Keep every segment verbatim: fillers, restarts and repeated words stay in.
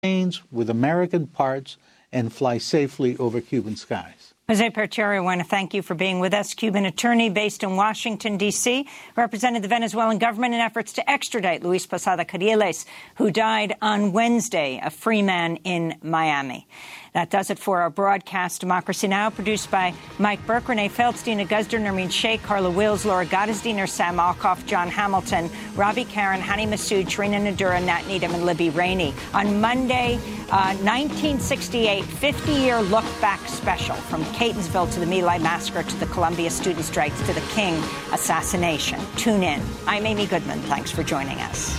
planes with American parts and fly safely over Cuban skies. Jose Perchero, I want to thank you for being with us. Cuban attorney based in Washington, D C, represented the Venezuelan government in efforts to extradite Luis Posada Carriles, who died on Wednesday, a free man in Miami. That does it for our broadcast, Democracy Now!, produced by Mike Burke, Renee Feldstein, Aguzder, Nermeen Sheikh, Carla Wills, Laura Gottesdiener, Sam Alkoff, John Hamilton, Ravi Karen, Hani Massoud, Trina Nadura, Nat Needham, and Libby Rainey. On Monday, uh, nineteen sixty-eight, fifty-year look-back special from Catonsville to the My Lai massacre to the Columbia student strikes to the King assassination. Tune in. I'm Amy Goodman. Thanks for joining us.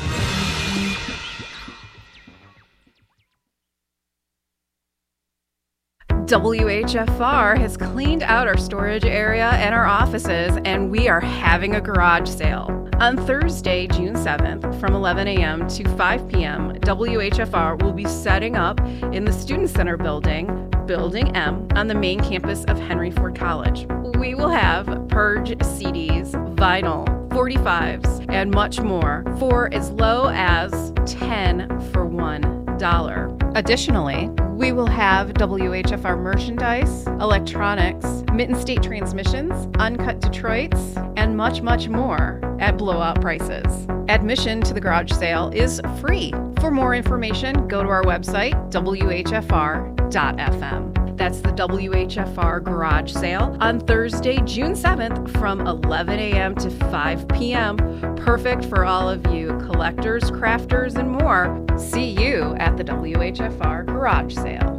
W H F R has cleaned out our storage area and our offices, and we are having a garage sale. On Thursday, June seventh, from eleven a.m. to five p.m., W H F R will be setting up in the Student Center building, Building M, on the main campus of Henry Ford College. We will have Purge C Ds, vinyl, forty-fives, and much more for as low as ten for one dollar. Additionally, we will have W H F R merchandise, electronics, Mitten State transmissions, Uncut Detroits, and much, much more at blowout prices. Admission to the garage sale is free. For more information, go to our website, W H F R dot F M. That's the W H F R garage sale on Thursday, June seventh from eleven a.m. to five p.m. Perfect for all of you collectors, crafters, and more. See you at the W H F R garage sale.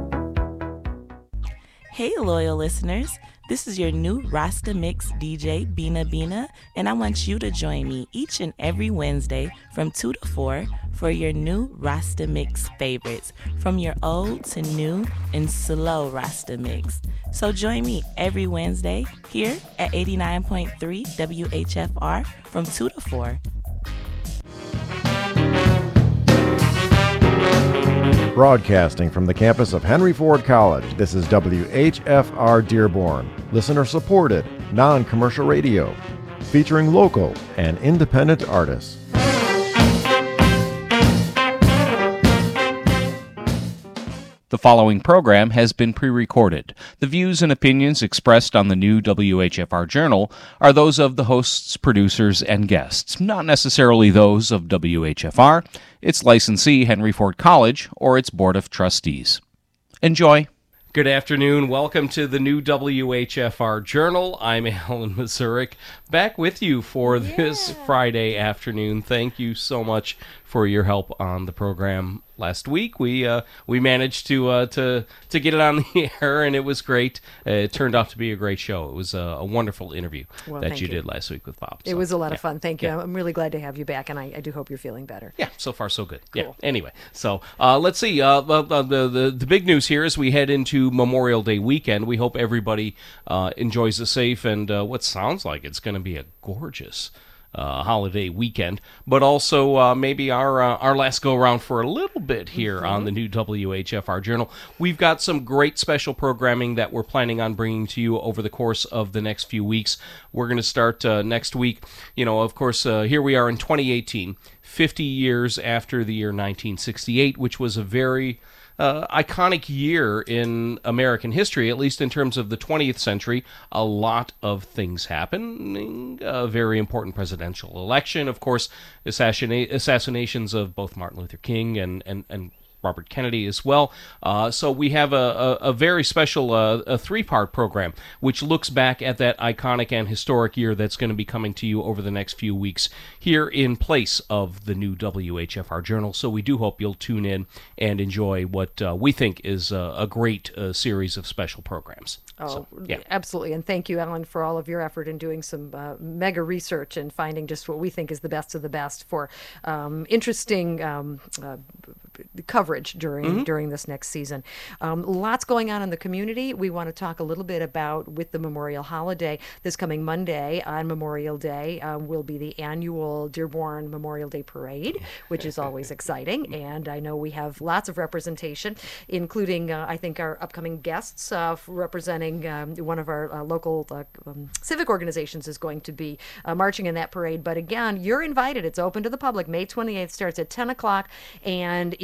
Hey, loyal listeners. This is your new Rasta Mix D J, Bina Bina, and I want you to join me each and every Wednesday from two to four for your new Rasta Mix favorites, from your old to new and slow Rasta Mix. So join me every Wednesday here at eighty-nine point three W H F R from two to four. Broadcasting from the campus of Henry Ford College, this is W H F R Dearborn, listener-supported, non-commercial radio, featuring local and independent artists. The following program has been pre-recorded. The views and opinions expressed on the new W H F R Journal are those of the hosts, producers, and guests, not necessarily those of W H F R, its licensee, Henry Ford College, or its Board of Trustees. Enjoy. Good afternoon. Welcome to the new W H F R Journal. I'm Alan Mazurik, back with you for yeah. this Friday afternoon. Thank you so much for your help on the program last week. We uh, we managed to uh, to to get it on the air, and it was great. Uh, it turned out to be a great show. It was a, a wonderful interview well, that you, you did last week with Bob. It so, was a lot yeah. of fun. Thank you. Yeah. I'm really glad to have you back, and I, I do hope you're feeling better. Yeah, so far so good. Cool. Yeah. Anyway, so uh, let's see. Uh, the, the the the big news here is we head into Memorial Day weekend. We hope everybody uh, enjoys a safe and uh, what sounds like it's going to be a gorgeous Uh, holiday weekend, but also uh, maybe our uh, our last go around for a little bit here mm-hmm. on the new W H F R Journal. We've got some great special programming that we're planning on bringing to you over the course of the next few weeks. We're going to start uh, next week. You know, of course, uh, here we are in twenty eighteen, fifty years after the year nineteen sixty-eight, which was a very Uh, iconic year in American history, at least in terms of the twentieth century. A lot of things happening. A very important presidential election, of course, assassina- assassinations of both Martin Luther King and, and, and Robert Kennedy as well. Uh, so we have a, a, a very special uh, a three-part program which looks back at that iconic and historic year that's going to be coming to you over the next few weeks here in place of the new W H F R Journal. So we do hope you'll tune in and enjoy what uh, we think is a, a great uh, series of special programs. Oh, so, yeah. absolutely. And thank you, Alan, for all of your effort in doing some uh, mega research and finding just what we think is the best of the best for um, interesting um, uh, coverage during mm-hmm. during this next season. Um, lots going on in the community. We want to talk a little bit about, with the Memorial Holiday, this coming Monday on Memorial Day um, will be the annual Dearborn Memorial Day Parade, which is always exciting. And I know we have lots of representation, including, uh, I think, our upcoming guests uh, representing Um, one of our uh, local uh, um, civic organizations is going to be uh, marching in that parade. But again, you're invited. It's open to the public. May twenty-eighth starts at ten o'clock, and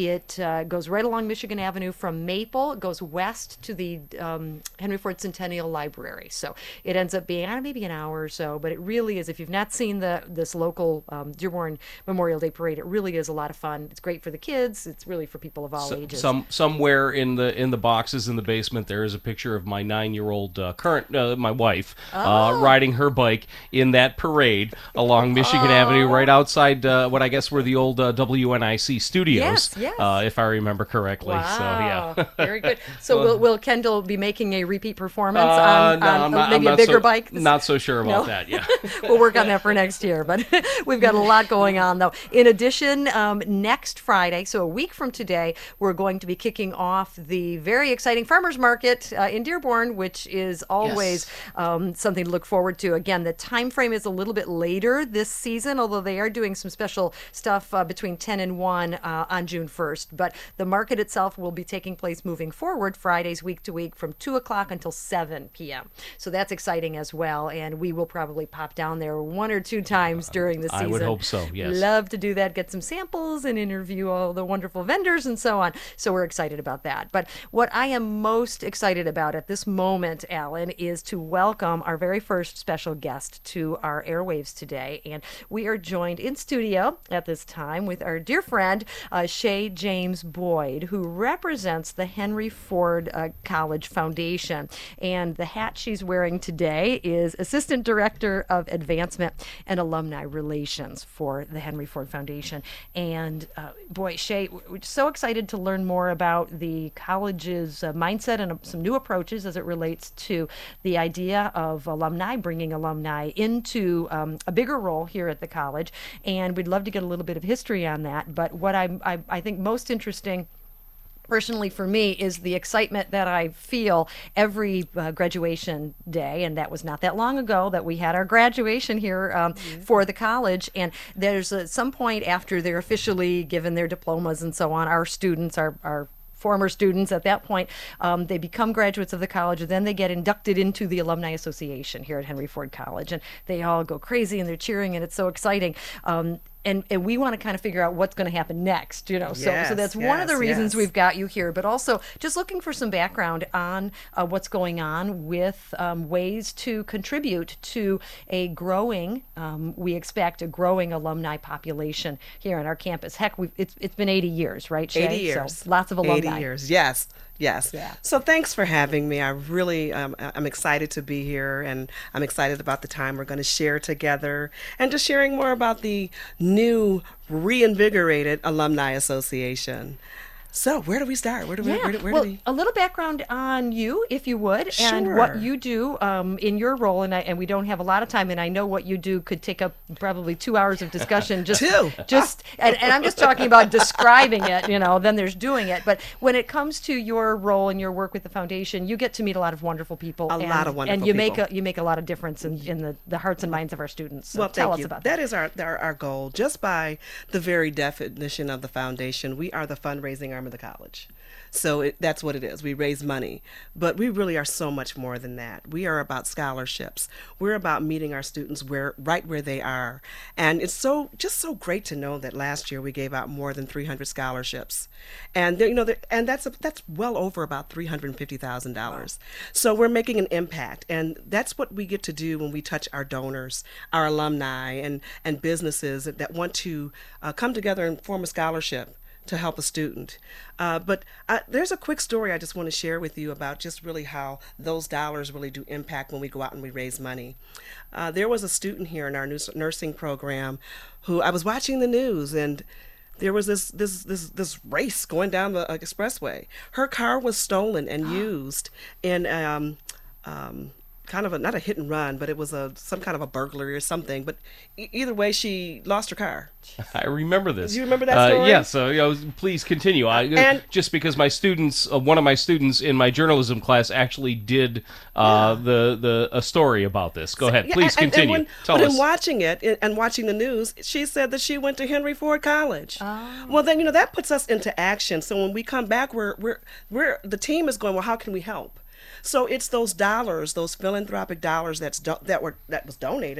it uh, goes right along Michigan Avenue from Maple. It goes west to the um, Henry Ford Centennial Library. So it ends up being, I don't know, maybe an hour or so, but it really is, if you've not seen the this local um, Dearborn Memorial Day Parade, it really is a lot of fun. It's great for the kids. It's really for people of all So, ages. some somewhere in the in the boxes in the basement, there is a picture of my nine-year-old uh, current, uh, my wife, Oh. uh, riding her bike in that parade along Michigan Oh. Avenue, right outside uh, what I guess were the old uh, W N I C studios, Yes, yes. Uh, if I remember correctly. Wow. So yeah, Very good. So will, will Kendall be making a repeat performance Uh, on, no, on I'm not, maybe I'm a not bigger so, bike? Not so sure about No? that. Yeah. We'll work on that for next year, but we've got a lot going on, though. In addition, um, next Friday, so a week from today, we're going to be kicking off the very exciting farmers market uh, in Dearborn, which is always um, something to look forward to. Again, the time frame is a little bit later this season, although they are doing some special stuff uh, between ten and one uh, on June first. But the market itself will be taking place moving forward Fridays week to week from two o'clock until seven p.m. So that's exciting as well, and we will probably pop down there one or two times during the I season. would hope so, yes. Love to do that, get some samples and interview all the wonderful vendors and so on. So we're excited about that. But what I am most excited about at this moment, Alan, is to welcome our very first special guest to our airwaves today. And we are joined in studio at this time with our dear friend, uh, Shay James Boyd, who represents the Henry Ford uh, College Foundation. And the hat she's wearing today is Assistant Director of Advancement and Alumni Relations for the Henry Ford Foundation. And uh, boy, Shay, we're so excited to learn more about the college's uh, mindset and uh, some new approaches as it relates to the idea of alumni, bringing alumni into um, a bigger role here at the college. And we'd love to get a little bit of history on that. But what I'm, I, I think most interesting personally for me is the excitement that I feel every uh, graduation day, and that was not that long ago that we had our graduation here um, mm-hmm. for the college. And there's uh, some point after they're officially given their diplomas and so on, our students, our, our former students at that point, um, they become graduates of the college, and then they get inducted into the Alumni Association here at Henry Ford College, and they all go crazy and they're cheering, and it's so exciting. Um, And, and we want to kind of figure out what's going to happen next, you know. So, yes, so that's yes, one of the reasons yes. we've got you here, but also just looking for some background on uh, what's going on with um, ways to contribute to a growing, um, we expect a growing alumni population here on our campus. Heck, we've, it's it's been eighty years, right, Shay? eighty years. So lots of alumni. eighty years, yes. Yes. Yeah. So thanks for having me. I really, um, I'm excited to be here, and I'm excited about the time we're going to share together, and just sharing more about the new, reinvigorated Alumni Association. So where do we start? Where do we? Yeah. Where do, where well, do we? a little background on you, if you would, and what Sure. you do um, in your role. And I, and we don't have a lot of time, and I know what you do could take up probably two hours of discussion. Just, Two. just, and, and I'm just talking about describing it. You know, then there's doing it. But when it comes to your role and your work with the foundation, you get to meet a lot of wonderful people. A and, lot of wonderful and you make people. a you make a lot of difference in, in the, the hearts and minds of our students. So Well, tell thank us you. about That that. is our, our our goal. Just by the very definition of the foundation, we are the fundraising arm of the college. So it, that's what it is. We raise money, but we really are so much more than that. We are about scholarships. We're about meeting our students where right where they are, and it's so just so great to know that last year we gave out more than three hundred scholarships, and there, you know, there, and that's a, that's well over about three hundred fifty thousand dollars. So we're making an impact, and that's what we get to do when we touch our donors, our alumni, and and businesses that, that want to uh, come together and form a scholarship to help a student. Uh, but uh, there's a quick story I just want to share with you about just really how those dollars really do impact when we go out and we raise money. Uh, there was a student here in our nurs- nursing program who I was watching the news, and there was this this this this race going down the uh, expressway. Her car was stolen and used in um, um, kind of a, not a hit and run, but it was a some kind of a burglary or something. But e- either way, she lost her car. I remember this. Do you remember that Uh, story? yes. So you know, please continue. I, And- just because my students, uh, one of my students in my journalism class, actually did uh, the the a story about this. Go ahead. Yeah, Please and- and continue. when- Tell but us. in watching it and- and watching the news, she said that she went to Henry Ford College. Well, then you know that puts us into action. So when we come back, we're we're we're the team is going. Well, how can we help? So it's those dollars, those philanthropic dollars that's do- that were that was donated.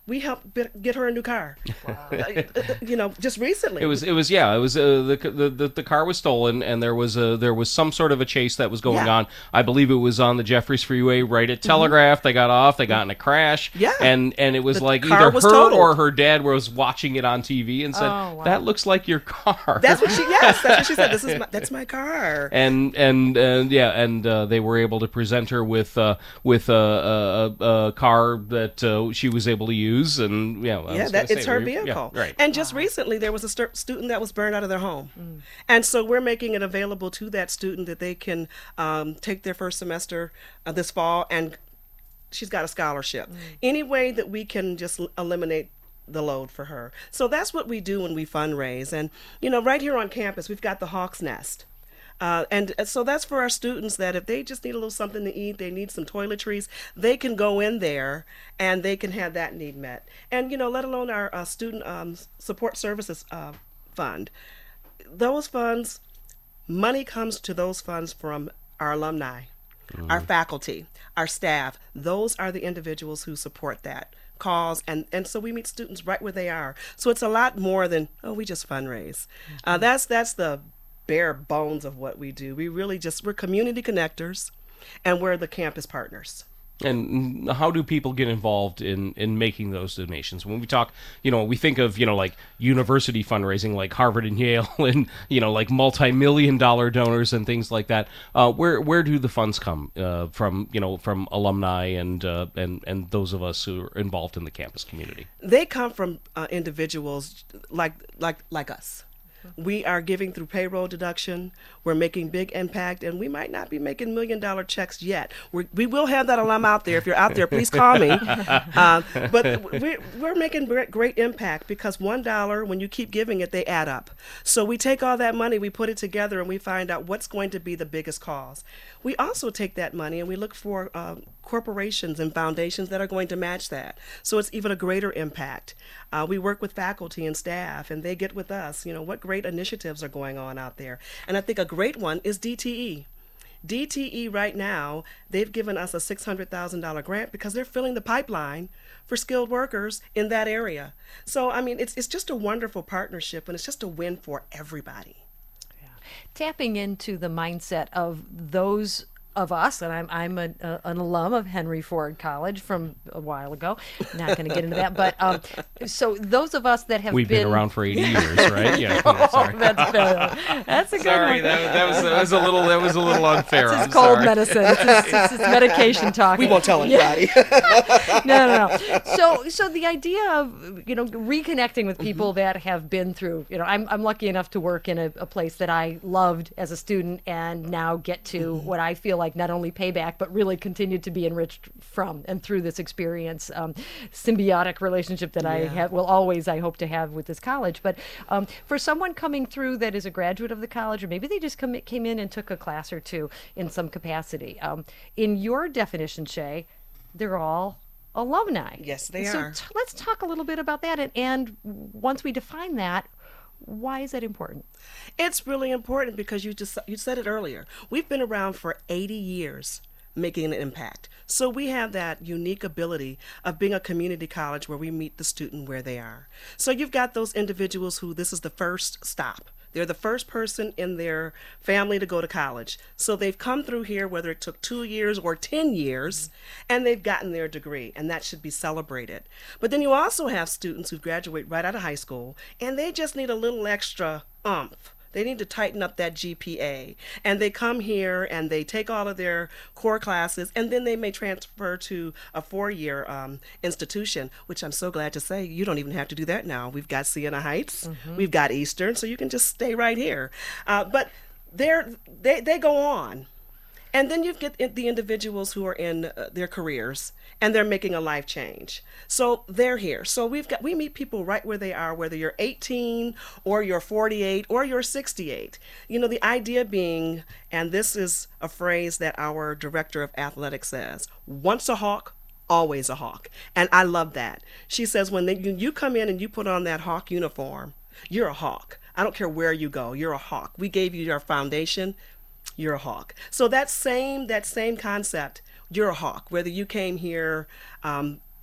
we helped b- get her a new car. Wow. uh, you know, just recently. It was, it was, yeah, it was. Uh, the, the the the car was stolen, and there was a there was some sort of a chase that was going Yeah. on. I believe it was on the Jeffries Freeway, right at Telegraph. They got off, they got in a crash, Yeah. and and it was The like car either was her totaled. or her dad was watching it on T V and said, Oh, wow. "That looks like your car." That's what she. Yes, that's what she said. This is my, that's my car. and and and yeah, and uh, they were able to present her with uh, with a, a, a car that uh, she was able to use, and yeah, I Yeah, was that gonna it's say, her we- yeah, vehicle. right. And just recently, there was a stu- student that was burned out of their home, mm. and so we're making it available to that student that they can um, take their first semester uh, this fall, and she's got a scholarship. Mm. Any way that we can just l- eliminate the load for her. So that's what we do when we fundraise. And you know, right here on campus, we've got the Hawk's Nest. Uh, and uh, so that's for our students that if they just need a little something to eat, they need some toiletries, they can go in there and they can have that need met. And, you know, let alone our uh, student um, support services uh, fund. Those funds, money comes to those funds from our alumni, mm-hmm. our faculty, our staff. Those are the individuals who support that cause. And, and so we meet students right where they are. So it's a lot more than, oh, we just fundraise. Mm-hmm. Uh, that's that's the bare bones of what we do. We really just, we're community connectors, and we're the campus partners. And how do people get involved in, in making those donations? When we talk, you know, we think of, you know, like university fundraising, like Harvard and Yale, and, you know, like multi-million dollar donors and things like that. Uh, where where do the funds come uh, from, you know, from alumni and, uh, and, and those of us who are involved in the campus community? They come from uh, individuals like like like us. We are giving through payroll deduction. We're making big impact, and we might not be making million dollar checks yet. We're, we will have that alum out there. If you're out there, please call me. Uh, but we're, we're making great, great impact because one dollar, when you keep giving it, they add up. So we take all that money, we put it together, and we find out what's going to be the biggest cause. We also take that money and we look for uh, corporations and foundations that are going to match that. So it's even a greater impact. Uh, we work with faculty and staff, and they get with us, you know, what great initiatives are going on out there. And I think a great one is D T E. D T E right now, they've given us a six hundred thousand dollars grant because they're filling the pipeline for skilled workers in that area. So, I mean, it's it's just a wonderful partnership, and it's just a win for everybody. Tapping into the mindset of those of us, and I'm I'm a, a, an alum of Henry Ford College from a while ago. Not going to get into that, but um, so those of us that have We've been, been around for eighty years, right? Yeah. Oh, Sorry. that's good. That's a good Sorry, one. that, that was that was a little that was a little unfair. It's I'm cold sorry. medicine. It's, it's, it's, it's medication talk. We won't tell anybody. no, no, no. So, so the idea of you know reconnecting with people mm-hmm. that have been through. You know, I'm I'm lucky enough to work in a, a place that I loved as a student, and now get to mm-hmm. what I feel like not only payback, but really continue to be enriched from and through this experience, um, symbiotic relationship that yeah. I have, will always, I hope to have with this college. But um, for someone coming through that is a graduate of the college, or maybe they just come, came in and took a class or two in some capacity, um, in your definition, Shay, they're all alumni. Yes, they so are. T- let's talk a little bit about that. And, and once we define that, why is that important? It's really important because you just you said it earlier. We've been around for eighty years. Making an impact. So we have that unique ability of being a community college where we meet the student where they are. So you've got those individuals who this is the first stop. They're the first person in their family to go to college. So they've come through here, whether it took two years or ten years, and they've gotten their degree, and that should be celebrated. But then you also have students who graduate right out of high school, and they just need a little extra oomph. They need to tighten up that G P A. And they come here and they take all of their core classes, and then they may transfer to a four-year um, institution, which I'm so glad to say you don't even have to do that now. We've got Siena Heights, mm-hmm. we've got Eastern, so you can just stay right here. Uh, but they're, they they go on. And then you get the individuals who are in uh, their careers and they're making a life change. So they're here. So we've got we meet people right where they are, whether you're eighteen or you're forty-eight or you're sixty-eight. You know, the idea being, and this is a phrase that our director of athletics says, once a hawk, always a hawk. And I love that. She says when they, you come in and you put on that hawk uniform, you're a hawk. I don't care where you go, you're a hawk. We gave you your foundation. You're a hawk. So that same that same concept, you're a hawk. Whether you came here um,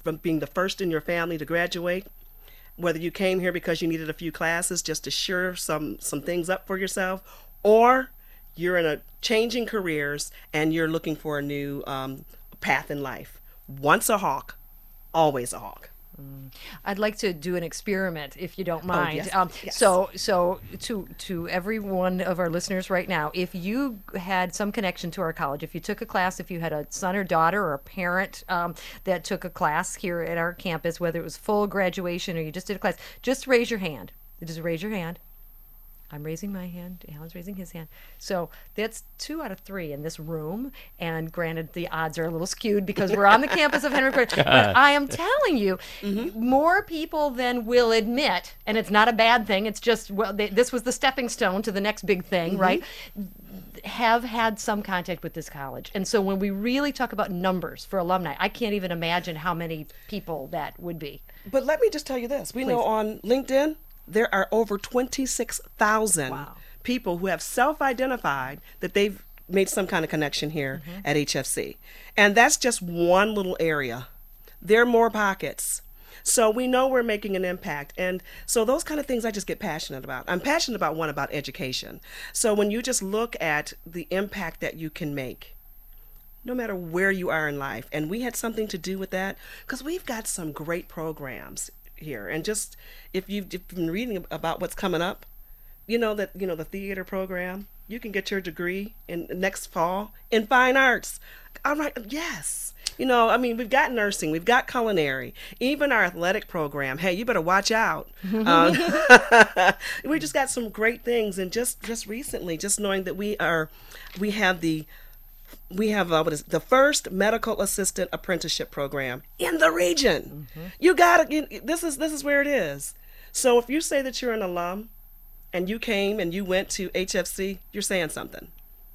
from being the first in your family to graduate, whether you came here because you needed a few classes just to shore some, some things up for yourself, or you're in a changing careers and you're looking for a new um, path in life. Once a hawk, always a hawk. I'd like to do an experiment, if you don't mind. yes, Um, yes. So, so to to every one of our listeners right now, if you had some connection to our college, if you took a class, if you had a son or daughter or a parent um, that took a class here at our campus, whether it was full graduation or you just did a class, just raise your hand. Just raise your hand. I'm raising my hand. Alan's raising his hand. So that's two out of three in this room. And granted, the odds are a little skewed because we're on the campus of Henry Ford. But I am telling you, mm-hmm. more people than will admit, and it's not a bad thing. It's just, well, they, this was the stepping stone to the next big thing, mm-hmm. right? Have had some contact with this college. And so when we really talk about numbers for alumni, I can't even imagine how many people that would be. But let me just tell you this. We Please. know on LinkedIn, there are over twenty-six thousand Wow. people who have self-identified that they've made some kind of connection here mm-hmm. at H F C. And that's just one little area. There are more pockets. So we know we're making an impact. And so those kind of things I just get passionate about. I'm passionate about one, about education. So when you just look at the impact that you can make, no matter where you are in life, and we had something to do with that, because we've got some great programs here. And just if you've been reading about what's coming up, you know that you know the theater program, you can get your degree in next fall in fine arts. I'm like, yes. You know, I mean, we've got nursing, we've got culinary, even our athletic program. Hey, you better watch out. um, we just got some great things. And just just recently, just knowing that we are, we have the We have uh, what is the first medical assistant apprenticeship program in the region. Mm-hmm. You got to. This is this is where it is. So if you say that you're an alum, and you came and you went to H F C, you're saying something.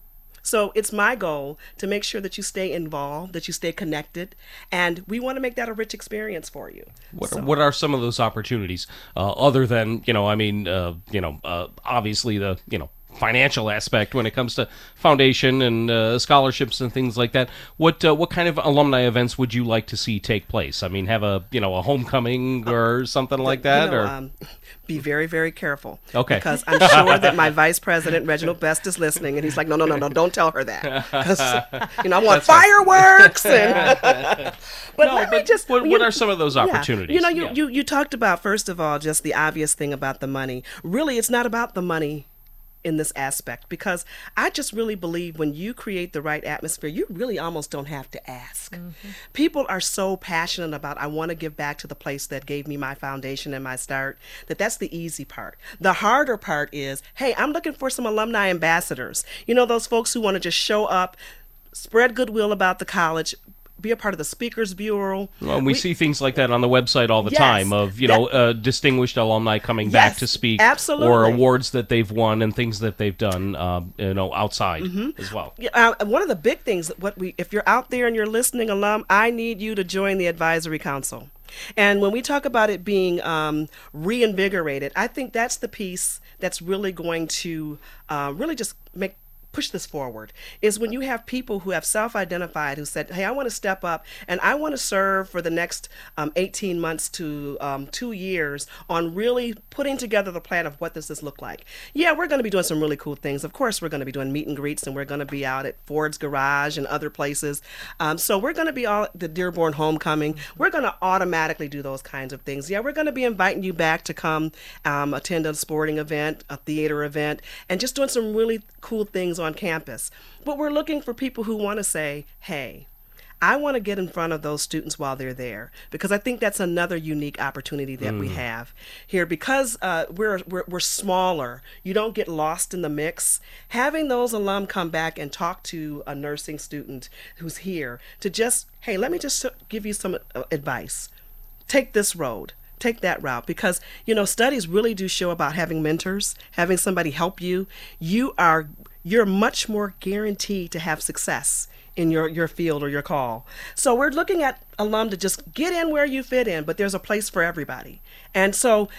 So it's my goal to make sure that you stay involved, that you stay connected, and we want to make that a rich experience for you. What, so. what are some of those opportunities uh, other than, you know, I mean, uh, you know, uh, obviously the, you know, financial aspect when it comes to foundation and uh, scholarships and things like that? What uh, what kind of alumni events would you like to see take place? I mean, have a, you know, a homecoming or something like that? You know, or um, be very, very careful. Okay. Because I'm sure that my vice president, Reginald Best, is listening, and he's like, no, no, no, no, don't tell her that. Because, you know, I want That's fireworks. And but no, let but me just, what, you what know, are some of those opportunities? Yeah. You know, you, yeah. you, you talked about, first of all, just the obvious thing about the money. Really, it's not about the money in this aspect, because I just really believe when you create the right atmosphere, you really almost don't have to ask. Mm-hmm. People are so passionate about, I want to give back to the place that gave me my foundation and my start, that that's the easy part. The harder part is, hey, I'm looking for some alumni ambassadors. You know, those folks who want to just show up, spread goodwill about the college, be a part of the Speakers Bureau. Well, we, we see things like that on the website all the yes, time of, you that, know, uh, distinguished alumni coming yes, back to speak. Absolutely. Or awards that they've won and things that they've done, uh, you know, outside mm-hmm. as well. Yeah, uh, one of the big things, what we, if you're out there and you're listening, alum, I need you to join the Advisory Council. And when we talk about it being um, reinvigorated, I think that's the piece that's really going to uh, really just make push this forward, is when you have people who have self-identified, who said, hey, I want to step up and I want to serve for the next um, eighteen months to um, two years on really putting together the plan of what does this look like. Yeah, we're going to be doing some really cool things. Of course, we're going to be doing meet and greets, and we're going to be out at Ford's Garage and other places. Um, so we're going to be all at the Dearborn Homecoming. We're going to automatically do those kinds of things. Yeah, we're going to be inviting you back to come um, attend a sporting event, a theater event, and just doing some really cool things on campus. But we're looking for people who want to say, hey, I want to get in front of those students while they're there, because I think that's another unique opportunity that mm. we have here, because uh, we're, we're we're smaller. You don't get lost in the mix. Having those alum come back and talk to a nursing student who's here to just, hey, let me just give you some advice. Take this road. Take that route, because, you know, studies really do show about having mentors, having somebody help you. You are you're much more guaranteed to have success in your, your field or your call. So we're looking at alum to just get in where you fit in, but there's a place for everybody. And so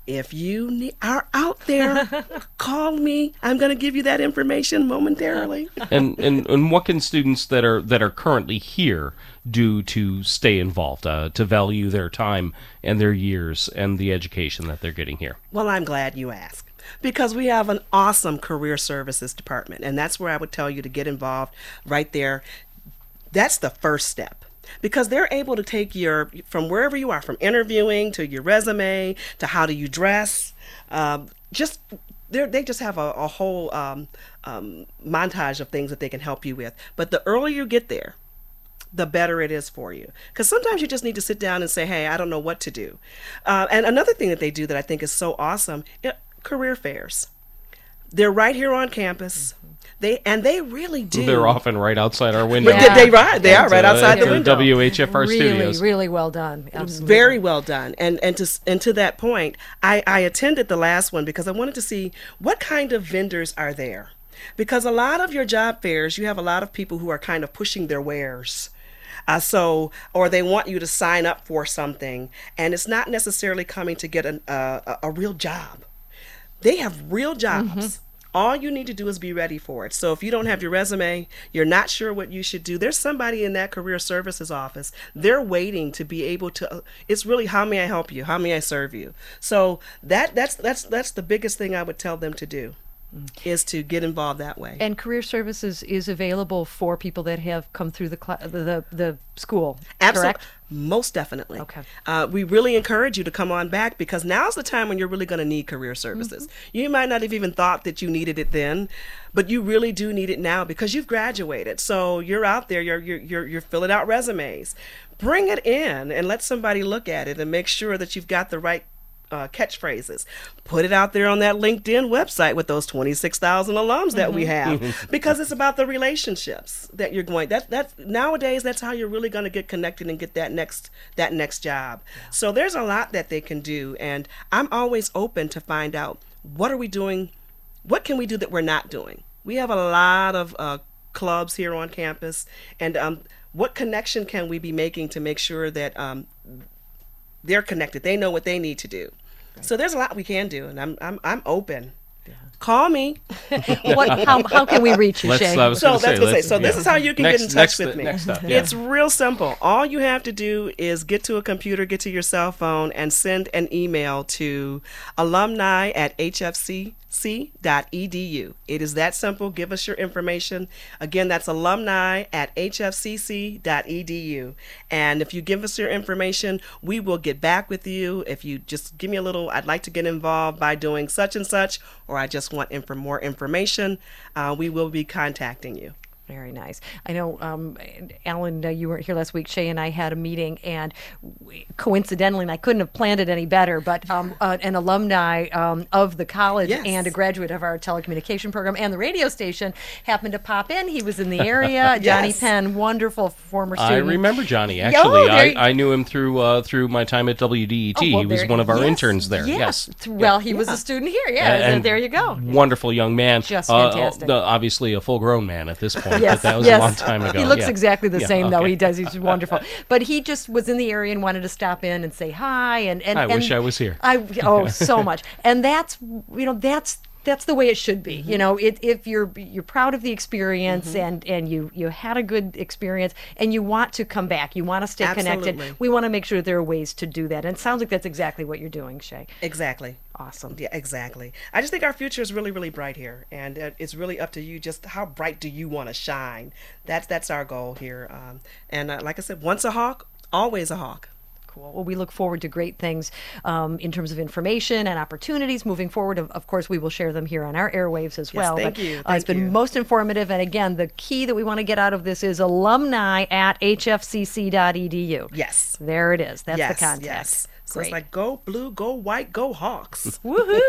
If you ne- are out there, call me. I'm going to give you that information momentarily. and, and and what can students that are that are currently here do to stay involved, uh, to value their time and their years and the education that they're getting here? Well, I'm glad you asked, because we have an awesome career services department, and that's where I would tell you to get involved right there. That's the first step. Because they're able to take your, from wherever you are, from interviewing to your resume to how do you dress, um, just they just have a, a whole um, um, montage of things that they can help you with. But the earlier you get there, the better it is for you. Because sometimes you just need to sit down and say, hey, I don't know what to do. Uh, and another thing that they do that I think is so awesome, it, career fairs. They're right here on campus. They and they really do. They're often right outside our window. Yeah. They, they, right, they are right outside uh, the window. W H F R really, studios. Really well done. Absolutely. Very well done. And and to and to that point, I, I attended the last one because I wanted to see what kind of vendors are there. Because a lot of your job fairs, you have a lot of people who are kind of pushing their wares. Uh, so, or they want you to sign up for something, and it's not necessarily coming to get an, uh, a, a real job. They have real jobs. Mm-hmm. All you need to do is be ready for it. So if you don't have your resume, you're not sure what you should do, there's somebody in that career services office. They're waiting to be able to, uh, it's really, how may I help you? How may I serve you? So that that's that's that's the biggest thing I would tell them to do, is to get involved that way. And career services is available for people that have come through the cl- the, the the school. Absolutely. Correct? Most definitely. Okay. Uh, we really encourage you to come on back, because now's the time when you're really going to need career services. Mm-hmm. You might not have even thought that you needed it then, but you really do need it now because you've graduated. So you're out there, you're you're you're, you're filling out resumes. Bring it in and let somebody look at it and make sure that you've got the right Uh, catchphrases. Put it out there on that LinkedIn website with those twenty-six thousand alums that mm-hmm. we have, because it's about the relationships that you're going. That that nowadays, that's how you're really going to get connected and get that next that next job. Yeah. So there's a lot that they can do, and I'm always open to find out, what are we doing, what can we do that we're not doing. We have a lot of uh, clubs here on campus, and um, what connection can we be making to make sure that um, they're connected, they know what they need to do. Right. So there's a lot we can do, and I'm I'm I'm open. Yeah. Call me. What? How, how can we reach you, Shay? So that's say, say. So yeah. This is how you can next, get in touch next, with me. Next up, yeah. It's real simple. All you have to do is get to a computer, get to your cell phone, and send an email to alumni at h f c c dot e d u. It is that simple. Give us your information. Again, that's alumni at h f c c dot e d u. And if you give us your information, we will get back with you. If you just give me a little, I'd like to get involved by doing such and such, or I just want inf- more information, uh, we will be contacting you. Very nice. I know, um, Alan, uh, you weren't here last week. Shay and I had a meeting, and we, coincidentally, and I couldn't have planned it any better, but um, uh, an alumni um, of the college yes. and a graduate of our telecommunication program and the radio station happened to pop in. He was in the area. yes. Johnny Penn, wonderful former student. I remember Johnny, actually. Oh, I, I knew him through uh, through my time at W D E T. Oh, well, he was there, one of our yes, interns there. Yes. yes. Well, he yeah. was a student here. Yeah, and, and there you go. Wonderful young man. Just uh, fantastic. Uh, obviously a full-grown man at this point. Yes, but that was yes. a long time ago. He looks yeah. exactly the yeah, same, okay. though. He does. He's wonderful. But he just was in the area and wanted to stop in and say hi. And, and I and wish I was here. I oh so much. And that's you know that's. That's the way it should be. Mm-hmm. You know, it, if you're you're proud of the experience mm-hmm. and, and you, you had a good experience and you want to come back, you want to stay Absolutely. connected, we want to make sure that there are ways to do that. And it sounds like that's exactly what you're doing, Shay. Exactly. Awesome. Yeah, exactly. I just think our future is really, really bright here, and uh, it's really up to you. Just how bright do you want to shine? That's that's our goal here. Um, and uh, like I said, once a hawk, always a hawk. Cool. Well, we look forward to great things um, in terms of information and opportunities moving forward. Of, of course, we will share them here on our airwaves as yes, well. Thank but, you. Uh, thank it's been you. most informative. And again, the key that we want to get out of this is alumni at h f c c dot e d u. Yes. There it is. That's yes, the contact. Yes. So Great. it's like go blue, go white, go Hawks.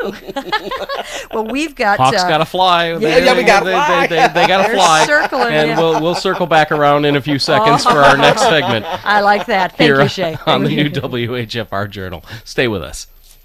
Woohoo! Well, we've got Hawks uh, got to fly. Yeah, yeah, we got to fly. They, they, they, they got to They're fly. circling, and yeah. we'll we'll circle back around in a few seconds for our next segment. I like that. Thank here you, Shay. on the new W H F R Journal. Stay with us.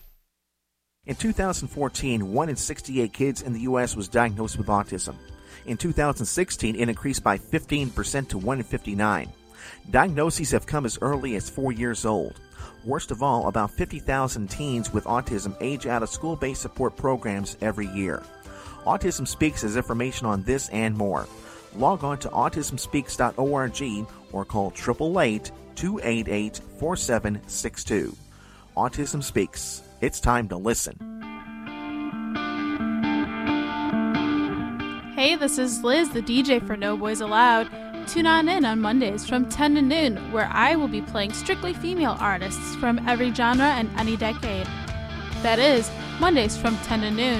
In two thousand fourteen, one in sixty-eight kids in the U S was diagnosed with autism. In two thousand sixteen, it increased by fifteen percent to one in fifty-nine. Diagnoses have come as early as four years old. Worst of all, about fifty thousand teens with autism age out of school-based support programs every year. Autism Speaks has information on this and more. Log on to autism speaks dot org or call eight eight eight, two eight eight, four seven six two. Autism Speaks. It's time to listen. Hey, this is Liz, the D J for No Boys Allowed. Tune on in on Mondays from ten to noon, where I will be playing strictly female artists from every genre and any decade. That is, Mondays from ten to noon.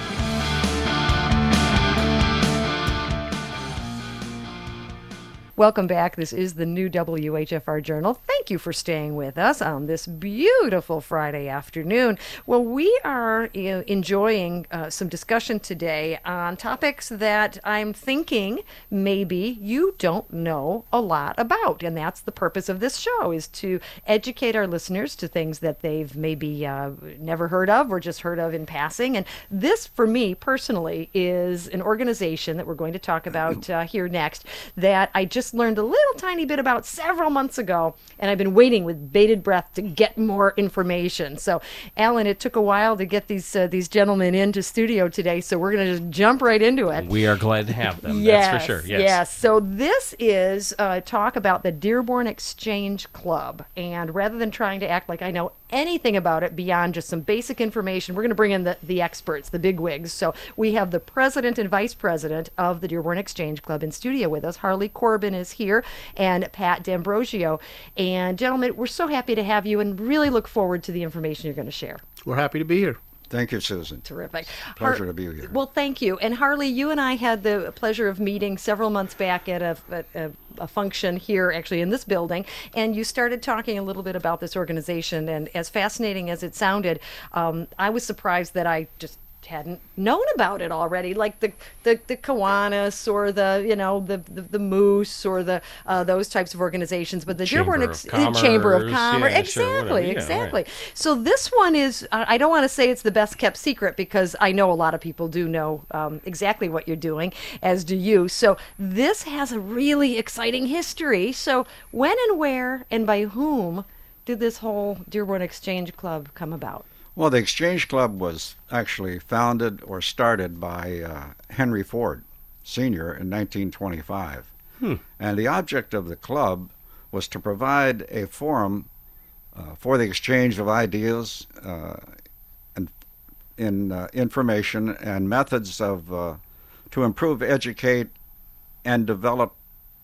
Welcome back. This is the new W H F R Journal. Thank you for staying with us on this beautiful Friday afternoon. Well, we are uh, enjoying uh, some discussion today on topics that I'm thinking maybe you don't know a lot about. And that's the purpose of this show, is to educate our listeners to things that they've maybe uh, never heard of or just heard of in passing. And this, for me personally, is an organization that we're going to talk about uh, here next that I just learned a little tiny bit about several months ago, and I've been waiting with bated breath to get more information. So, Alan, it took a while to get these uh, these gentlemen into studio today, so we're going to just jump right into it. We are glad to have them, yes, that's for sure. Yes. yes. So this is uh, talk about the Dearborn Exchange Club, and rather than trying to act like I know anything about it beyond just some basic information, we're going to bring in the, the experts, the bigwigs. So we have the president and vice president of the Dearborn Exchange Club in studio with us. Harley Corbin is here, and Pat D'Ambrosio. And gentlemen, we're so happy to have you and really look forward to the information you're going to share. We're happy to be here. Thank you, Susan. Terrific. Pleasure Har- to be here. Well, thank you. And Harley, you and I had the pleasure of meeting several months back at a, a, a function here, actually in this building, and you started talking a little bit about this organization. And as fascinating as it sounded, um, I was surprised that I just hadn't known about it already, like the the, the Kiwanis or the you know the the, the Moose or the uh, those types of organizations, but the Chamber Dearborn of Ex- Commerce, Chamber of Commerce, yeah, exactly, sure, whatever. Yeah, exactly. right. So this one is, uh, I don't want to say it's the best kept secret, because I know a lot of people do know um, exactly what you're doing, as do you. So this has a really exciting history. So when and where and by whom did this whole Dearborn Exchange Club come about? Well, the Exchange Club was actually founded or started by uh, Henry Ford, Senior in nineteen twenty-five. Hmm. And the object of the club was to provide a forum uh, for the exchange of ideas uh, and in uh, information and methods of uh, to improve, educate, and develop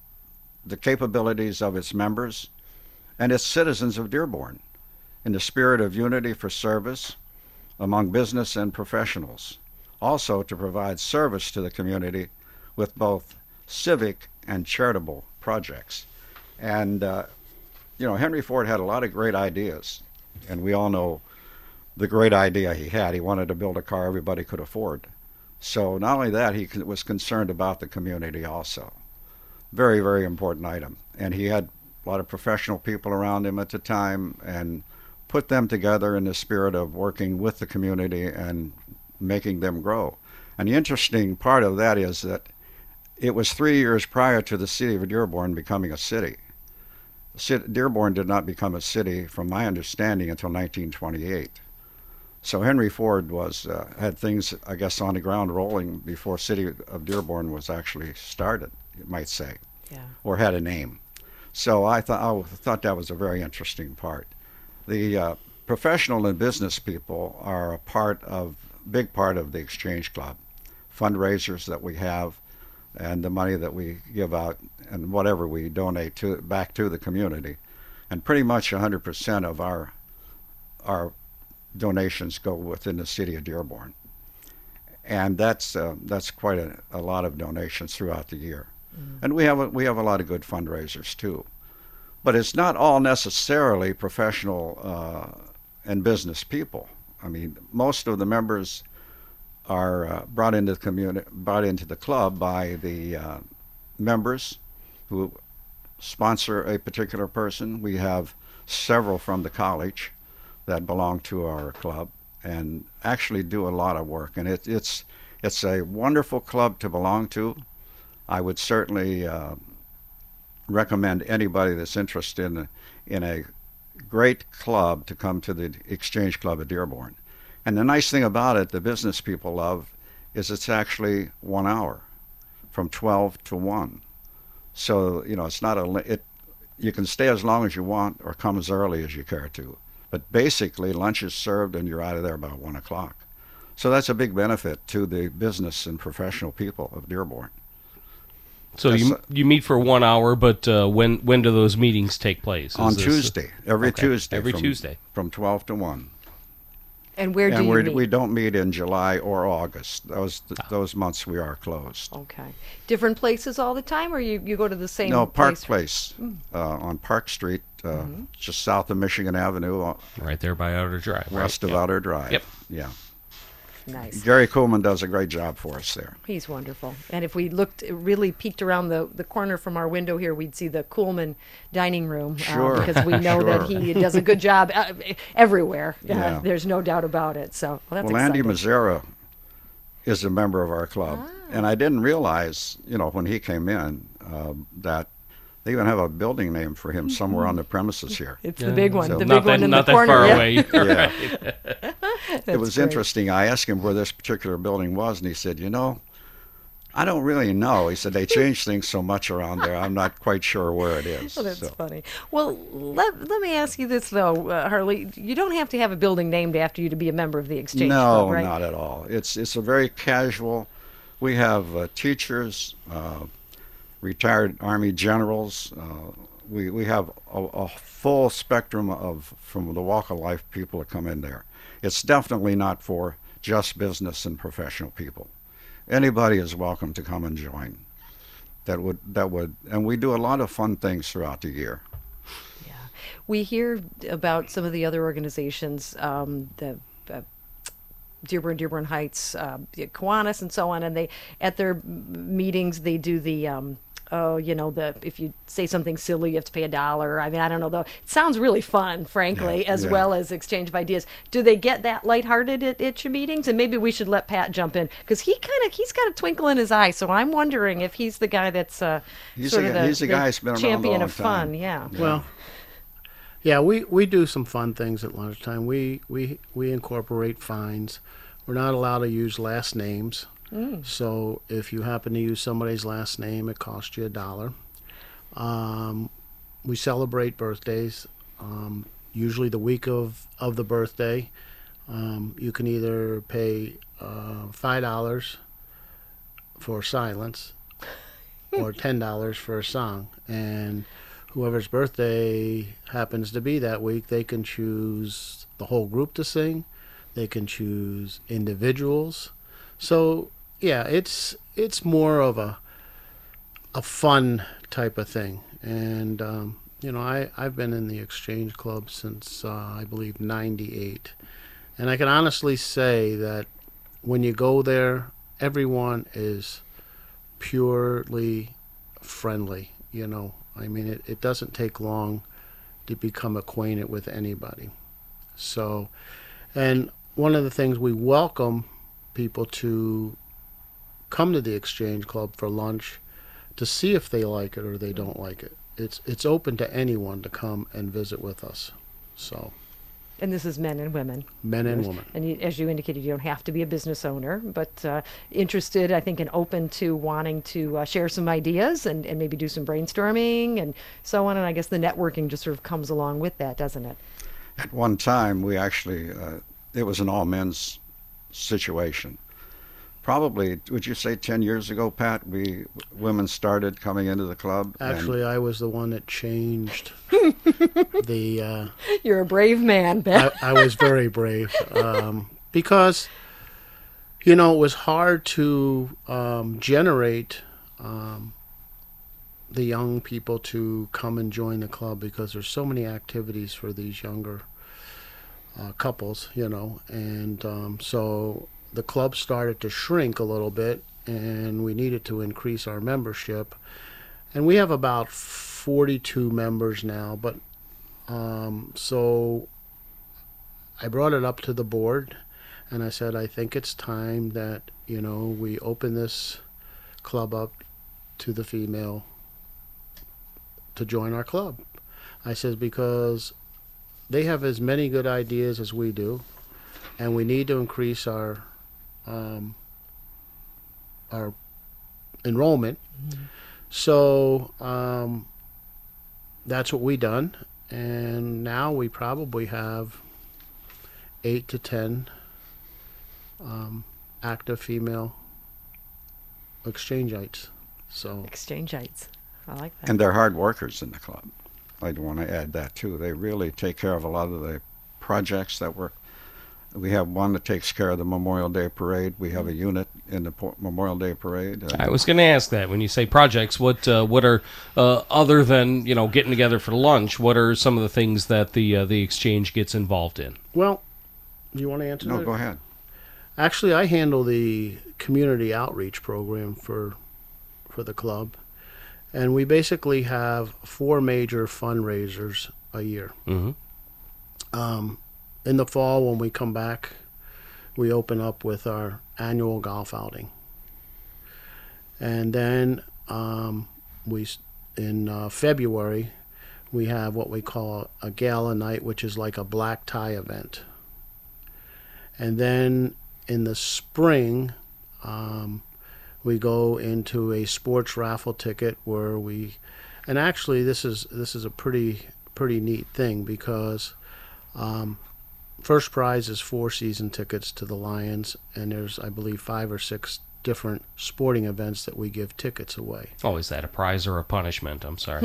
the capabilities of its members and its citizens of Dearborn, in the spirit of unity for service among business and professionals. Also to provide service to the community with both civic and charitable projects. And, uh, you know, Henry Ford had a lot of great ideas, and we all know the great idea he had. He wanted to build a car everybody could afford. So not only that, he was concerned about the community also. Very, very important item. And he had a lot of professional people around him at the time, and put them together in the spirit of working with the community and making them grow. And the interesting part of that is that it was three years prior to the city of Dearborn becoming a city. Dearborn did not become a city, from my understanding, until nineteen twenty-eight. So Henry Ford was uh, had things, I guess, on the ground rolling before city of Dearborn was actually started, you might say, yeah. or had a name. So I thought I thought that was a very interesting part. The uh, professional and business people are a part of, big part of the Exchange Club. Fundraisers that we have, and the money that we give out, and whatever we donate to back to the community, and pretty much one hundred percent of our our donations go within the city of Dearborn, and that's uh, that's quite a, a lot of donations throughout the year. Mm-hmm. And we have a, we have a lot of good fundraisers too. But it's not all necessarily professional uh, and business people. I mean, most of the members are uh, brought into the community, brought into the club by the uh, members who sponsor a particular person. We have several from the college that belong to our club and actually do a lot of work. And it, it's it's a wonderful club to belong to. I would certainly Uh, recommend anybody that's interested in, in a great club to come to the Exchange Club at Dearborn. And the nice thing about it, the business people love, is it's actually one hour, from twelve to one. So, you know, it's not a, it, you can stay as long as you want or come as early as you care to. But basically, lunch is served and you're out of there about one o'clock. So that's a big benefit to the business and professional people of Dearborn. So That's, you uh, you meet for one hour, but uh, when when do those meetings take place? Is on this- Tuesday, every Okay, Tuesday. Every from, Tuesday. From twelve to one. And where do and you we're, meet? we don't meet in July or August. Those Ah. those months we are closed. Okay. Different places all the time, or you, you go to the same No, Park place? Place, uh, on Park Street, uh, just south of Michigan Avenue, uh, Right there by Outer Drive. right? west of Yep. Outer Drive. Yep. Yeah. Nice. Gary Kuhlman does a great job for us there. He's wonderful. And if we looked, really peeked around the, the corner from our window here, we'd see the Kuhlman dining room. uh, Sure. because we know that Sure. he does a good job uh, everywhere. Uh, Yeah. There's no doubt about it. So well, that's Well, Andy exciting. Mazzara is a member of our club, Ah. and I didn't realize, you know, when he came in, uh, that they even have a building name for him somewhere on the premises here. It's the big one. So- the Not big that one in not the that corner. far yeah. away. Yeah. That's It was great. interesting. I asked him where this particular building was, and he said, you know, I don't really know. He said, they change things so much around there, I'm not quite sure where it is. Oh, that's So, funny. Well, let, let me ask you this, though, uh, Harley. You don't have to have a building named after you to be a member of the Exchange no, Club, right? not at all. It's, it's a very casual. We have uh, teachers, uh, retired Army generals. Uh, we, we have a, a full spectrum of, from the walk of life, people that come in there. It's definitely not for just business and professional people. Anybody is welcome to come and join. That would that would, and we do a lot of fun things throughout the year. We hear about some of the other organizations, um, the uh, Dearborn, Dearborn Heights, uh, Kiwanis, and so on, and they at their m- meetings they do the. Um, Oh, you know, the if you say something silly, you have to pay a dollar. I mean, I don't know, though. It sounds really fun, frankly, Yeah, as yeah. well as exchange of ideas. Do they get that lighthearted at, at your meetings? And maybe we should let Pat jump in because he kind of he's got a twinkle in his eye. So I'm wondering if he's the guy that's uh, He's sort a of guy- the, he's a the guy who's been around a champion long of fun. time. Yeah. Well, yeah, we, we do some fun things at lunchtime. We, we we incorporate fines. We're not allowed to use last names. So if you happen to use somebody's last name, it costs you a dollar. Um, we celebrate birthdays. Um, usually the week of, of the birthday, um, you can either pay uh, five dollars for silence or ten dollars for a song. And whoever's birthday happens to be that week, they can choose the whole group to sing. They can choose individuals. So yeah, it's it's more of a a fun type of thing. And um, you know, I I've been in the Exchange Club since uh, I believe ninety-eight, and I can honestly say that when you go there, everyone is purely friendly. You know, I mean, it, it doesn't take long to become acquainted with anybody. So, and one of the things we welcome people to come to the Exchange Club for lunch to see if they like it or they don't like it. It's it's open to anyone to come and visit with us. So, And this is men and women. men and women. And you, as you indicated, you don't have to be a business owner, but uh, interested, I think, and open to wanting to uh, share some ideas and, and maybe do some brainstorming and so on. And I guess the networking just sort of comes along with that, doesn't it? At one time, we actually, uh, it was an all men's situation. Probably, would you say ten years ago, Pat, we women started coming into the club? and- Actually, I was the one that changed the. Uh, You're a brave man, Ben. I, I was very brave um, because, you know, it was hard to um, generate um, the young people to come and join the club because there's so many activities for these younger uh, couples, you know, and um, so the club started to shrink a little bit, and we needed to increase our membership, and we have about forty-two members now, but um, so I brought it up to the board, and I said, I think it's time that, you know, we open this club up to the female to join our club. I said, because they have as many good ideas as we do, and we need to increase our um, our enrollment. Mm-hmm. So um, that's what we done, and now we probably have eight to ten um, active female exchange-ites. So exchange-ites, I like that. And they're hard workers in the club. I want to add that too. They really take care of a lot of the projects that work. We have one that takes care of the Memorial Day Parade. We have a unit in the po- Memorial Day Parade. Uh, I was going to ask that. When you say projects, what uh, what are uh, other than you know getting together for lunch? What are some of the things that the uh, the exchange gets involved in? Well, do you want to answer no, that? go ahead. Actually, I handle the community outreach program for for the club, and we basically have four major fundraisers a year. Mm-hmm. Um, in the fall, when we come back, we open up with our annual golf outing, and then um, we in uh, February we have what we call a gala night, which is like a black tie event, and then in the spring, um, we go into a sports raffle ticket where we, and actually this is this is a pretty pretty neat thing because um, first prize is four season tickets to the Lions, and there's I believe five or six different sporting events that we give tickets away. Oh, is that a prize or a punishment? I'm sorry.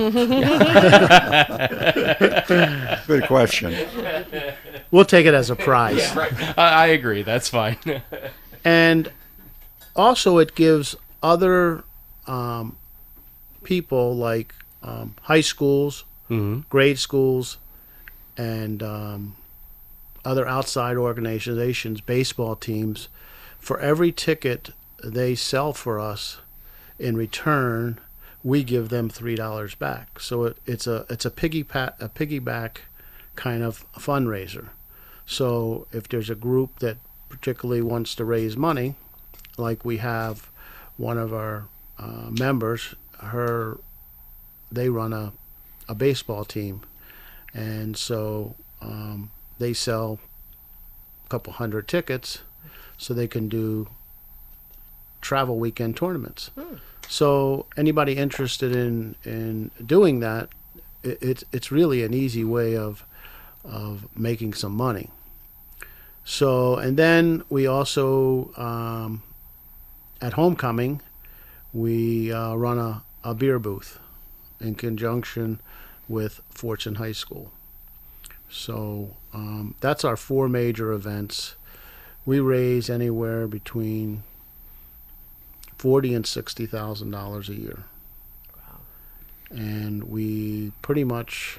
Good question. We'll take it as a prize. Yeah, right. I, I agree. That's fine. And also it gives other um, people like um, high schools, mm-hmm. grade schools, and um, other outside organizations, baseball teams, for every ticket they sell for us, in return, we give them three dollars back. So it, it's a it's a piggy pat, a piggyback kind of fundraiser. So if there's a group that particularly wants to raise money, like we have one of our uh, members, her they run a a baseball team, and so um, they sell a couple hundred tickets so they can do travel weekend tournaments. Hmm. So anybody interested in in doing that, it, it's it's really an easy way of of making some money. So, and then we also um, at homecoming we uh, run a, a beer booth in conjunction with Fortune High School. So um, that's our four major events. We raise anywhere between forty and sixty thousand dollars a year. Wow. And we pretty much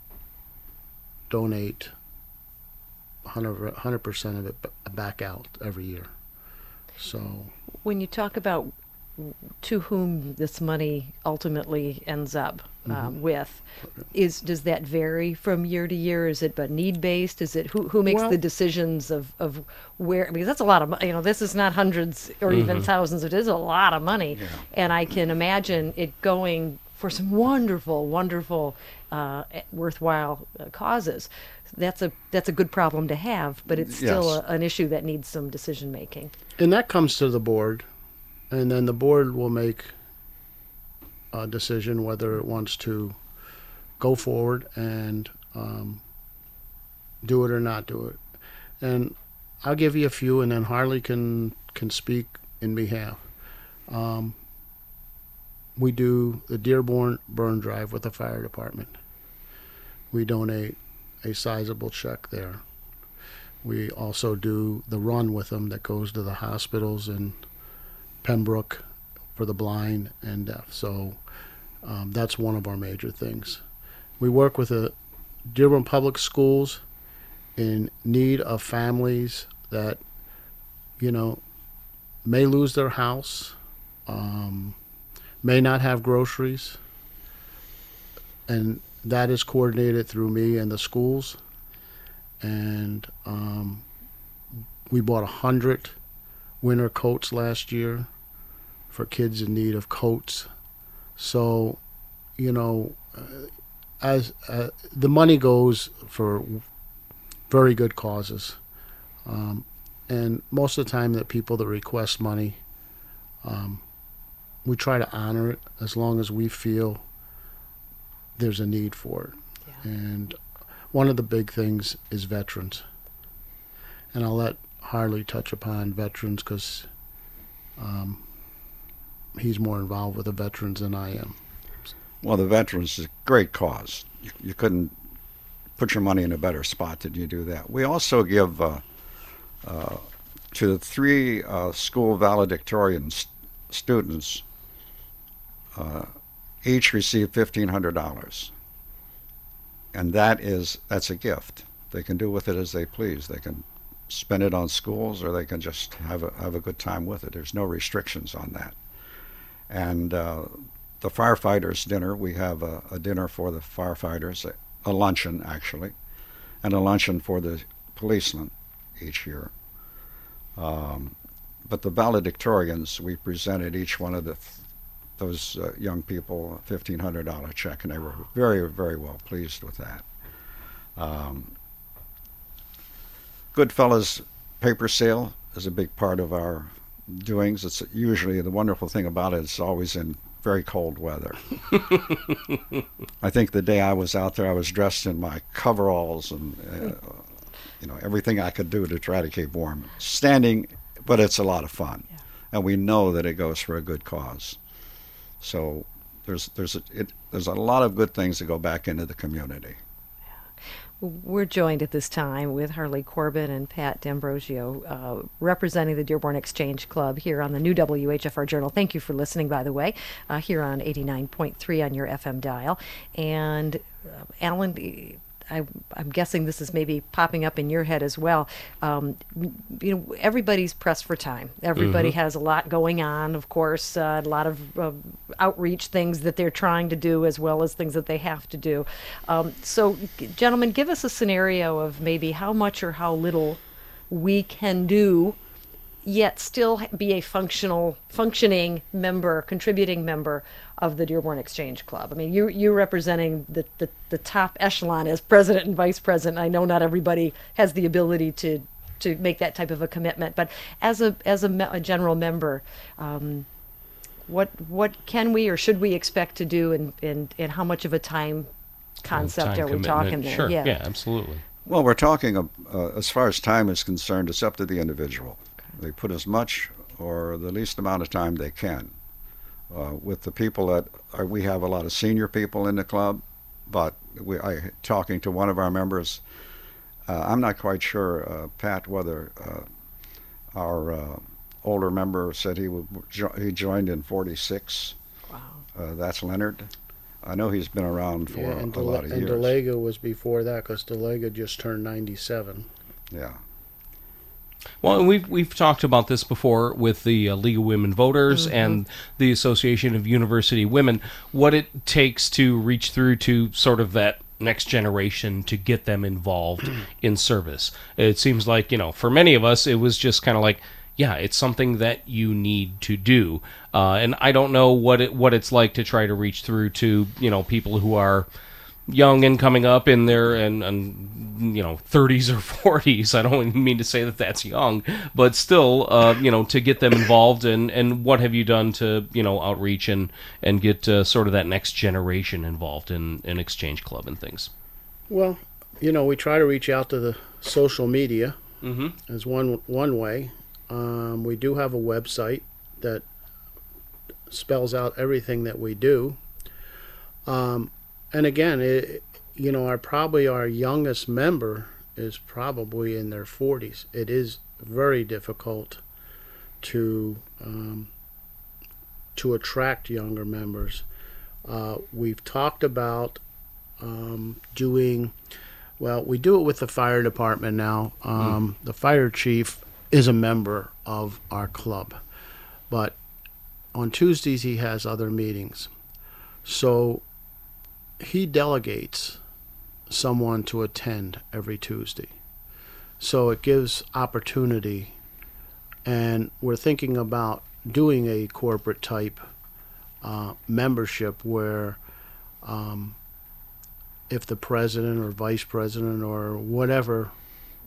donate one hundred percent of it back out every year. So when you talk about to whom this money ultimately ends up um, Mm-hmm. with, is does that vary from year to year? Is it but need based? Is it who who makes Well- the decisions of, of where? Because that's a lot of money. You know, this is not hundreds or even thousands. It is a lot of money, and I can imagine it going for some wonderful, wonderful, uh, worthwhile uh, causes. That's a that's a good problem to have, but it's still Yes. a, an issue that needs some decision making. and that comes to the board, and then the board will make a decision whether it wants to go forward and um, do it or not do it. And I'll give you a few, and then Harley can can speak in behalf. Um, we do the Dearborn Burn Drive with the fire department. We donate a sizable check there. We also do the run with them that goes to the hospitals in Pembroke for the blind and deaf. So um, that's one of our major things. We work with the Dearborn Public Schools in need of families that, you know, may lose their house, um, may not have groceries, and that is coordinated through me and the schools. And um, we bought a hundred winter coats last year for kids in need of coats. So, you know, uh, as uh, the money goes for very good causes. Um, and most of the time that people that request money, um, we try to honor it as long as we feel there's a need for it. Yeah. And one of the big things is veterans. And I'll let Harley touch upon veterans because um, he's more involved with the veterans than I am. Well, the veterans is a great cause. You, you couldn't put your money in a better spot than you do that. We also give uh, uh, to the three uh, school valedictorian st- students, uh, each receive fifteen hundred dollars. And that is, that's a gift. They can do with it as they please. They can spend it on schools or they can just have a, have a good time with it. There's no restrictions on that. And uh, the firefighters' dinner, we have a, a dinner for the firefighters, a, a luncheon actually, and a luncheon for the policemen each year. Um, but the valedictorians, we presented each one of the those uh, young people a fifteen hundred dollars check, and they were very, very well pleased with that. Um, Goodfellas paper sale is a big part of our doings. It's usually, the wonderful thing about it, it's always in very cold weather. I think the day I was out there, I was dressed in my coveralls and uh, you know, everything I could do to try to keep warm. Standing, but it's a lot of fun. Yeah. And we know that it goes for a good cause. So there's there's a, it, there's a lot of good things that go back into the community. We're joined at this time with Harley Corbin and Pat D'Ambrosio, uh, representing the Dearborn Exchange Club here on the new W H F R Journal. Thank you for listening, by the way, uh, here on eighty-nine point three on your F M dial. And uh, Alan, I, I'm guessing this is maybe popping up in your head as well. Um, you know, everybody's pressed for time. Everybody mm-hmm. has a lot going on, of course, uh, a lot of uh, outreach things that they're trying to do as well as things that they have to do. Um, so, gentlemen, give us a scenario of maybe how much or how little we can do, yet still be a functional, functioning member, contributing member of the Dearborn Exchange Club. I mean, you you representing the, the, the top echelon as president and vice president. I know not everybody has the ability to to make that type of a commitment, but as a as a, me- a general member, um, what what can we or should we expect to do, and and, and how much of a time concept time are we commitment. talking there? Sure, yeah. yeah, absolutely. Well, we're talking, uh, as far as time is concerned, it's up to the individual. They put as much or the least amount of time they can. Uh, with the people that are, we have a lot of senior people in the club, but we, I talking to one of our members, uh, I'm not quite sure, uh, Pat, whether uh, our uh, older member said he would jo- he joined in forty-six. Wow. Uh, that's Leonard. I know he's been around for yeah, a, and a lot of and years. And DeLega was before that because DeLega just turned ninety-seven. Yeah. Well, and we've we've talked about this before with the uh, League of Women Voters mm-hmm. and the Association of University Women, what it takes to reach through to sort of that next generation to get them involved in service. It seems like, you know, for many of us, it was just kind of like, yeah, it's something that you need to do. Uh, and I don't know what it what it's like to try to reach through to, you know, people who are young and coming up in their and, and you know thirties or forties. I don't mean to say that that's young, but still, uh, you know, to get them involved. And, and what have you done to, you know, outreach and and get uh, sort of that next generation involved in an exchange club and things? Well, you know, we try to reach out to the social media mm-hmm. as one one way. Um, we do have a website that spells out everything that we do. Um, And again, it, you know, our probably our youngest member is probably in their forties. It is very difficult to um, to attract younger members. Uh, we've talked about um, doing, well, we do it with the fire department now. Um, mm. The fire chief is a member of our club, but on Tuesdays he has other meetings. So he delegates someone to attend every Tuesday. So it gives opportunity, and we're thinking about doing a corporate type uh, membership where um, if the president or vice president or whatever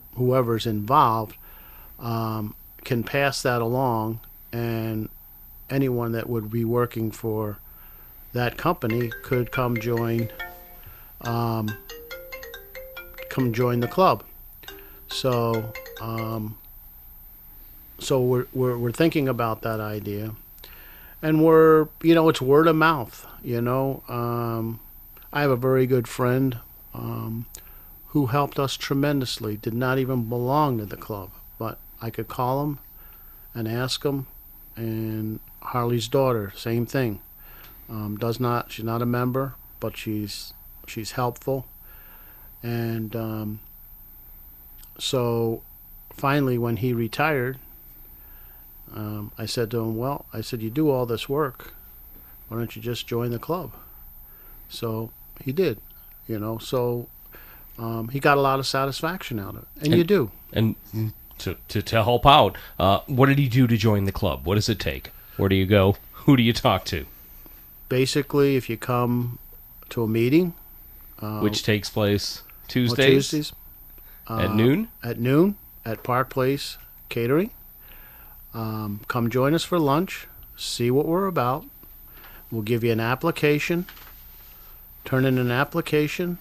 whoever's involved um, can pass that along, and anyone that would be working for that company could come join um, come join the club. So um, so we're, we're we're thinking about that idea, and we're you know it's word of mouth. You know, um, I have a very good friend um, who helped us tremendously. Did not even belong to the club, but I could call him and ask him. And Harley's daughter, same thing. Um, does not she's not a member, but she's she's helpful. And um, so finally, when he retired, um, I said to him, well, I said, you do all this work, why don't you just join the club? So he did, you know, so um, he got a lot of satisfaction out of it. And, and you do. And to, to, to help out, uh, what did he do to join the club? What does it take? Where do you go? Who do you talk to? Basically, if you come to a meeting, uh, which takes place Tuesdays, well, Tuesdays uh, at uh, noon. At noon at Park Place Catering. Um, come join us for lunch. See what we're about. We'll give you an application. Turn in an application,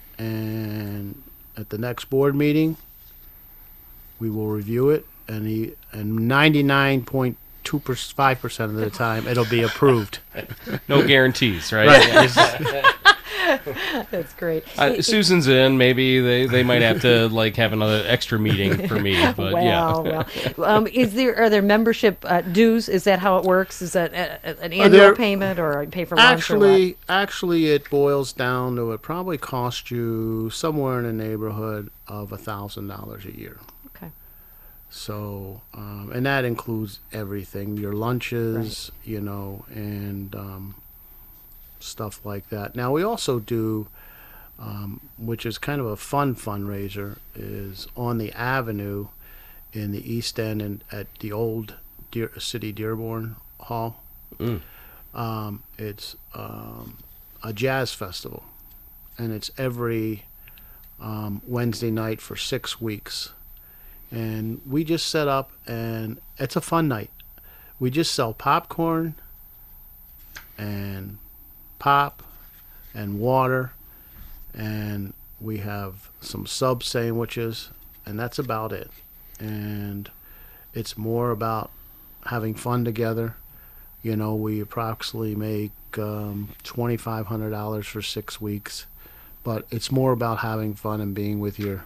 and at the next board meeting, we will review it. And he and ninety-nine point two five percent of the time, it'll be approved. No guarantees, right? Right. That's great. Uh, Susan's in. Maybe they, they might have to like have another extra meeting for me. But well, yeah. well, um, is there are there membership uh, dues? Is that how it works? Is that a, a, an annual there, payment or pay for lunch? Actually, or what? actually, it boils down to it probably cost you somewhere in the neighborhood of a thousand dollars a year. Okay. So, um, and that includes everything: your lunches, right. you know, and. Um, stuff like that. Now we also do, um, which is kind of a fun fundraiser, is on the Avenue in the East End and at the old Deer, City Dearborn Hall. Mm. Um, it's um, a jazz festival, and it's every um, Wednesday night for six weeks. And we just set up, and it's a fun night. We just sell popcorn and pop and water, and we have some sub sandwiches, and that's about it. And it's more about having fun together. You know, we approximately make um, twenty-five hundred dollars for six weeks, but it's more about having fun and being with your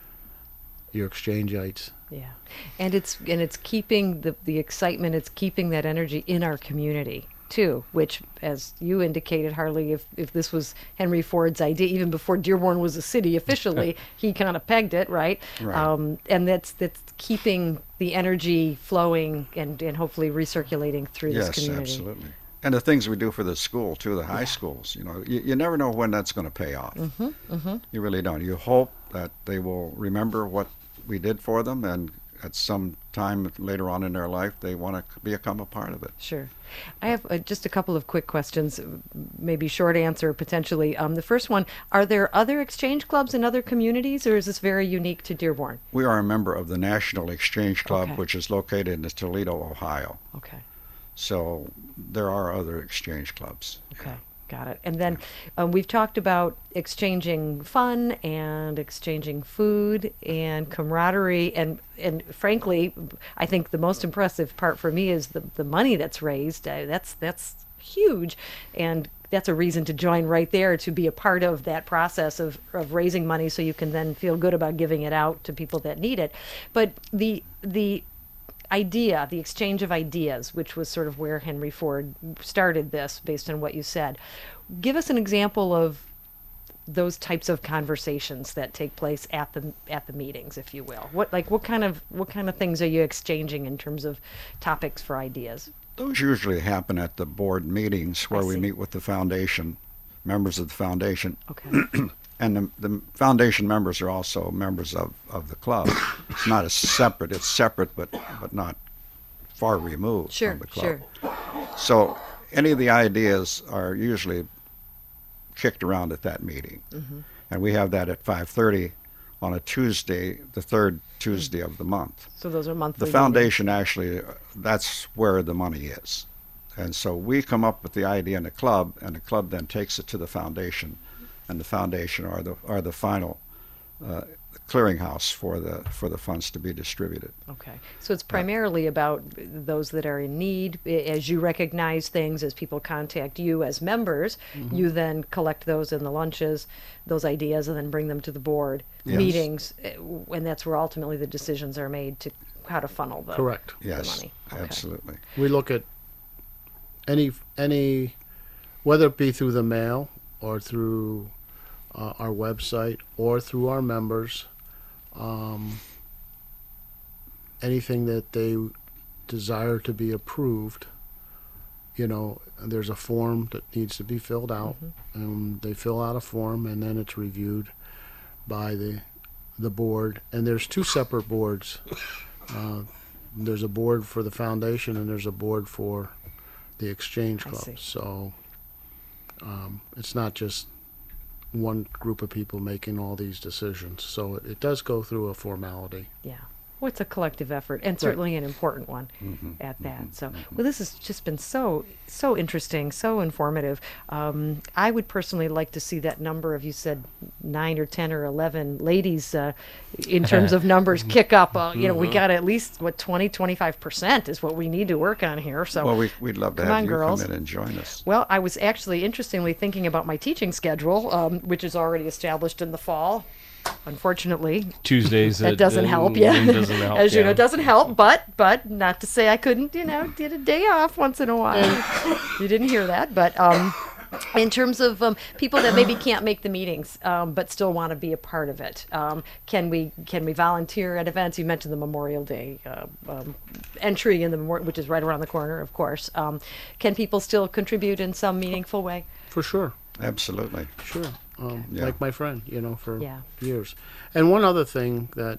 your exchange-ites. Yeah, and it's and it's keeping the the excitement. It's keeping that energy in our community too, which, as you indicated, Harley, if, if this was Henry Ford's idea, even before Dearborn was a city officially, he kind of pegged it, right? Right. Um, and that's that's keeping the energy flowing and, and hopefully recirculating through yes, this community. Yes, absolutely. And the things we do for the school, too, the high yeah. schools, you know, you, you never know when that's going to pay off. Mm-hmm, mm-hmm. You really don't. You hope that they will remember what we did for them, and at some time later on in their life, they want to become a part of it. Sure. I have uh, just a couple of quick questions, maybe short answer potentially. Um, the first one, are there other exchange clubs in other communities, or is this very unique to Dearborn? We are a member of the National Exchange Club, okay. which is located in Toledo, Ohio. Okay. So there are other exchange clubs. Okay. Yeah. Got it. And then um, we've talked about exchanging fun and exchanging food and camaraderie. And, and frankly, I think the most impressive part for me is the, the money that's raised. Uh, that's that's huge. And that's a reason to join right there, to be a part of that process of, of raising money so you can then feel good about giving it out to people that need it. But the the idea, the exchange of ideas, which was sort of where Henry Ford started this based on what you said. Give us an example of those types of conversations that take place at the at the meetings, if you will. What like what kind of what kind of things are you exchanging in terms of topics for ideas? Those usually happen at the board meetings where we meet with the foundation, members of the foundation. Okay. And the, the foundation members are also members of, of the club. It's not a separate, it's separate, but but not far removed sure, from the club. Sure. So any of the ideas are usually kicked around at that meeting. Mm-hmm. And we have that at five thirty on a Tuesday, the third Tuesday of the month. So those are monthly. The foundation actually, that's where the money is. And so we come up with the idea in the club, and the club then takes it to the foundation, and the foundation are the are the final uh, clearinghouse for the for the funds to be distributed. Okay, so it's primarily about those that are in need. As you recognize things, as people contact you as members, Mhm. you then collect those in the lunches, those ideas, and then bring them to the board Yes. meetings, eh, and that's where ultimately the decisions are made to how to funnel the, Correct. the Yes, money. Okay. absolutely. We look at any any whether it be through the mail or through uh, our website or through our members, um, anything that they desire to be approved, you know, there's a form that needs to be filled out, and they fill out a form, and then it's reviewed by the the board. And there's two separate boards. Uh, there's a board for the foundation, and there's a board for the Exchange I Club. see. So um, it's not just one group of people making all these decisions. So it, it does go through a formality. Yeah. Well, it's a collective effort, and certainly an important one Mhm, at that. So, well, this has just been so, so interesting, so informative. Um, I would personally like to see that number of, you said, nine or ten or eleven ladies uh, in terms of numbers kick up. Uh, you know, we Mhm. got at least, what, twenty, twenty-five percent is what we need to work on here. So, Well, we, we'd love to come have on, you girls. come in and join us. Well, I was actually interestingly thinking about my teaching schedule, um, which is already established in the fall. Unfortunately, Tuesdays that at- doesn't uh, help. Yeah, doesn't help, as you yeah. know, it doesn't help. But but not to say I couldn't, you know, get a day off once in a while. You didn't hear that, but um, in terms of um, people that maybe can't make the meetings um, but still want to be a part of it, um, can we can we volunteer at events? You mentioned the Memorial Day uh, um, entry in the memorial, which is right around the corner, of course. Um, can people still contribute in some meaningful way? For sure. Absolutely. Sure. Um, Yeah. Like my friend, you know, for Yeah. years. And one other thing that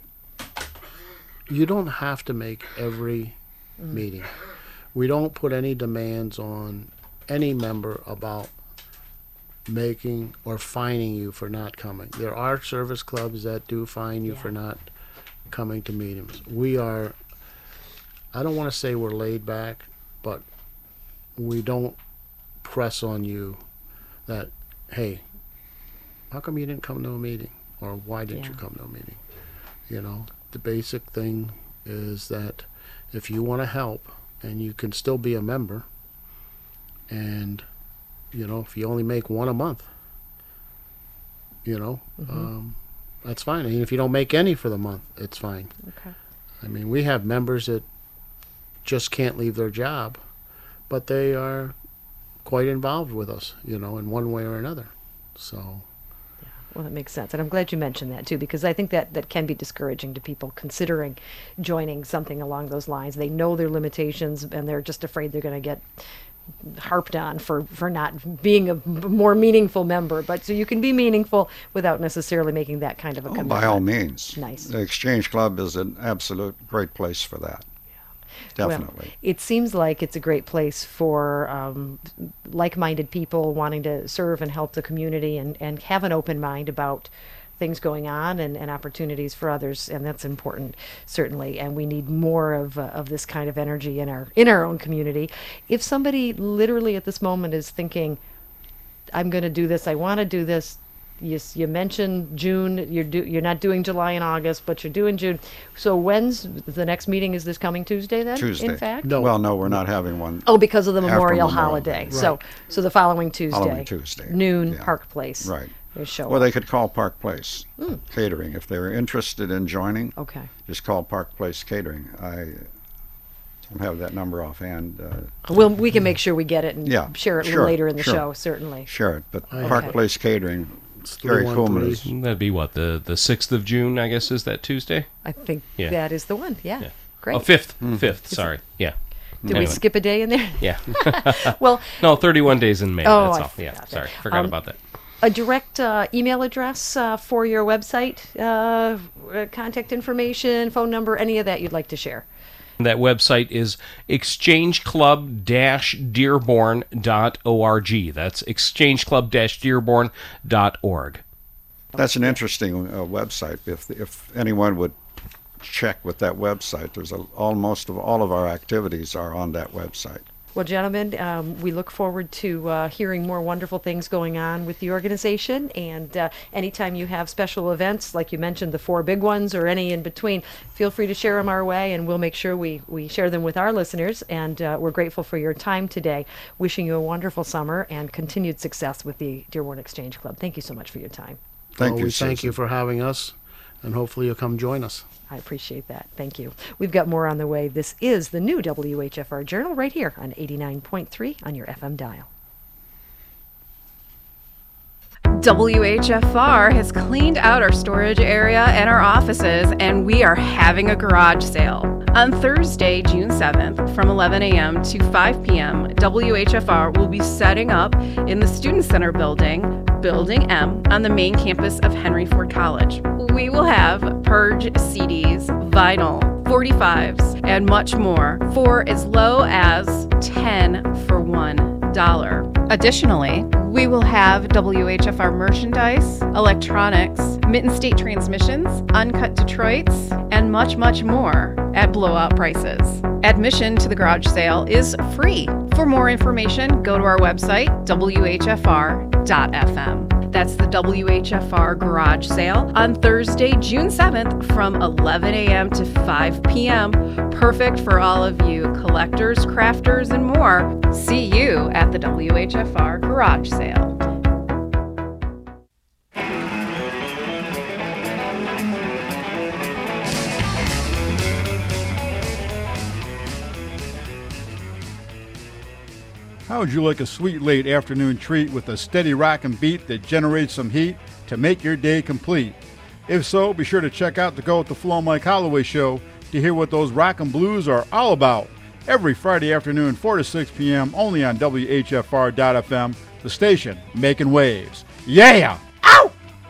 you don't have to make every Mm. meeting. We don't put any demands on any member about making or fining you for not coming. There are service clubs that do fine you for not coming to meetings. We are, I don't want to say we're laid back, but we don't press on you that, hey, how come you didn't come to a meeting? Or why didn't you Yeah. come to a meeting? You know, the basic thing is that if you want to help and you can still be a member, and, you know, if you only make one a month, you know, Mhm. um, that's fine. And if you don't make any for the month, it's fine. Okay. I mean, we have members that just can't leave their job, but they are quite involved with us, you know, in one way or another. So, Well, that makes sense. And I'm glad you mentioned that too, because I think that that can be discouraging to people considering joining something along those lines. They know their limitations and they're just afraid they're going to get harped on for, for not being a m- more meaningful member. But so you can be meaningful without necessarily making that kind of a Oh, commitment. by all means. Nice. The Exchange Club is an absolute great place for that. Definitely. Well, it seems like it's a great place for um, like-minded people wanting to serve and help the community and, and have an open mind about things going on and, and opportunities for others, and that's important, certainly. And we need more of uh, of this kind of energy in our in our own community. If somebody literally at this moment is thinking, "I'm going to do this. I want to do this." You, s- you mentioned June. You're do, you're not doing July and August, but you're doing June. So when's the next meeting? Is this coming Tuesday then? Tuesday. In fact. Well, no, we're not having one. Oh, because of the after Memorial, Memorial holiday. Day. So, Right. so the following Tuesday. Following Tuesday. Noon, Yeah. Park Place. Right. They show Well, up. they could call Park Place Mm. Catering if they're interested in joining. Okay. Just call Park Place Catering. I don't have that number offhand. Uh, Well, we can make sure we get it and yeah, share it a sure, little later in the sure. show, certainly. Share it, but Okay. Park Place Catering. Gary Coleman is. That'd be what, the the sixth of June, I guess, is that Tuesday? I think Yeah. that is the one. Yeah. Yeah. Great. Oh, fifth. Mm-hmm. Fifth, sorry. Yeah. Did we skip a day in there? Yeah. Well- no, thirty-one days in May. Oh, that's I all. Yeah, forgot sorry. that. Forgot Um, about that. A direct uh, email address uh, for your website, uh, uh, contact information, phone number, any of that you'd like to share? That website is exchange club dash dearborn dot org. That's exchange club dash dearborn dot org. That's an interesting uh, website. If if anyone would check with that website, there's a, almost of all of our activities are on that website. Well, gentlemen, um, we look forward to uh, hearing more wonderful things going on with the organization. And uh, anytime you have special events, like you mentioned, the four big ones or any in between, feel free to share them our way, and we'll make sure we, we share them with our listeners. And uh, we're grateful for your time today. Wishing you a wonderful summer and continued success with the Dearborn Exchange Club. Thank you so much for your time. Thank well, you, we thank Susan. you for having us, and hopefully you'll come join us. I appreciate that. Thank you. We've got more on the way. This is the new W H F R Journal right here on eighty-nine point three on your F M dial. W H F R has cleaned out our storage area and our offices, and we are having a garage sale. On Thursday, June seventh, from eleven a.m. to five p.m., W H F R will be setting up in the Student Center building, Building M, on the main campus of Henry Ford College. We will have Purge C Ds, vinyl, forty-fives, and much more for as low as ten for one dollar. Additionally, we will have W H F R merchandise, electronics, Mitten State transmissions, Uncut Detroits, and much, much more at blowout prices. Admission to the garage sale is free. For more information, go to our website, W H F R dot F M. That's the W H F R Garage Sale on Thursday, June seventh from eleven a.m. to five p.m. Perfect for all of you collectors, crafters, and more. See you at the W H F R Garage Sale. How would you like a sweet late afternoon treat with a steady rockin' beat that generates some heat to make your day complete? If so, be sure to check out the Go with the Flow Mike Holloway Show to hear what those rockin' blues are all about. Every Friday afternoon, four to six p.m., only on W H F R dot F M, the station making waves. Yeah! Ow!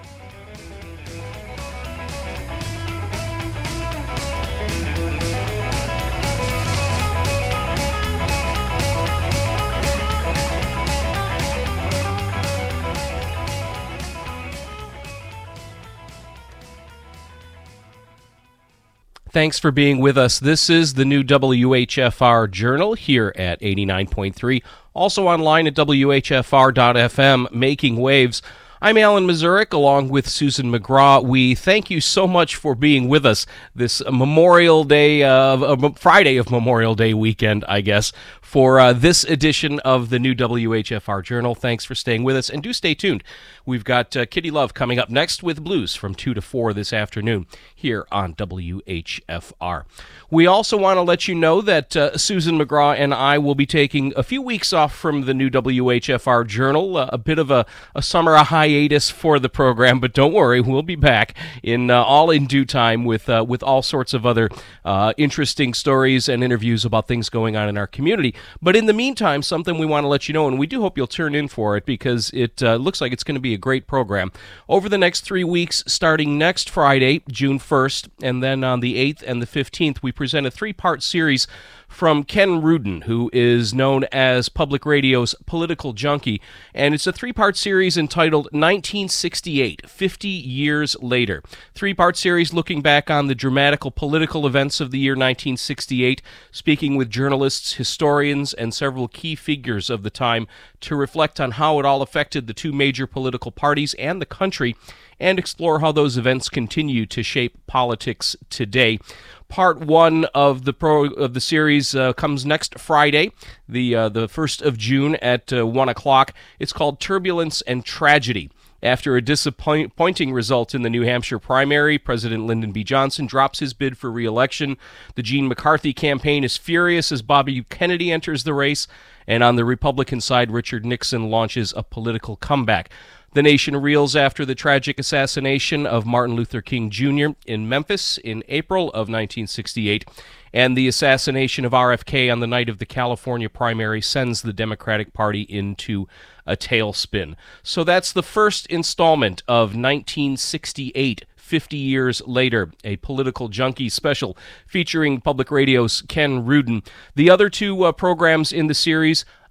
Thanks for being with us. This is the new W H F R Journal here at eighty-nine point three. Also online at W H F R dot F M, Making Waves. I'm Alan Mazurek, along with Susan McGraw. We thank you so much for being with us this Memorial Day, uh, uh, Friday of Memorial Day weekend, I guess, for uh, this edition of the new W H F R Journal. Thanks for staying with us, and do stay tuned. We've got uh, Kitty Love coming up next with Blues from two to four this afternoon here on W H F R. We also want to let you know that uh, Susan McGraw and I will be taking a few weeks off from the new W H F R Journal, uh, a bit of a, a summer hiatus for the program, but don't worry, we'll be back in uh, all in due time with uh, with all sorts of other uh, interesting stories and interviews about things going on in our community. But in the meantime, something we want to let you know, and we do hope you'll turn in for it because it uh, looks like it's going to be a great program. Over the next three weeks, starting next Friday, June first, and then on the eighth and the fifteenth, we present a three-part series from Ken Rudin, who is known as Public Radio's Political Junkie, and it's a three-part series entitled nineteen sixty-eight, fifty years later. Three-part series looking back on the dramatical political events of the year nineteen sixty-eight, speaking with journalists, historians, and several key figures of the time to reflect on how it all affected the two major political parties and the country, and explore how those events continue to shape politics today. Part one of the pro of the series uh, comes next Friday, the uh, the first of June at uh, one o'clock. It's called Turbulence and Tragedy. After a disappointing result in the New Hampshire primary, President Lyndon B. Johnson drops his bid for re-election. The Gene McCarthy campaign is furious as Bobby Kennedy enters the race, and on the Republican side, Richard Nixon launches a political comeback. The nation reels after the tragic assassination of Martin Luther King Junior in Memphis in April of nineteen sixty-eight, and the assassination of R F K on the night of the California primary sends the Democratic Party into a tailspin. So that's the first installment of nineteen sixty-eight, fifty years later, a political junkie special featuring Public Radio's Ken Rudin. The other two uh, programs in the series,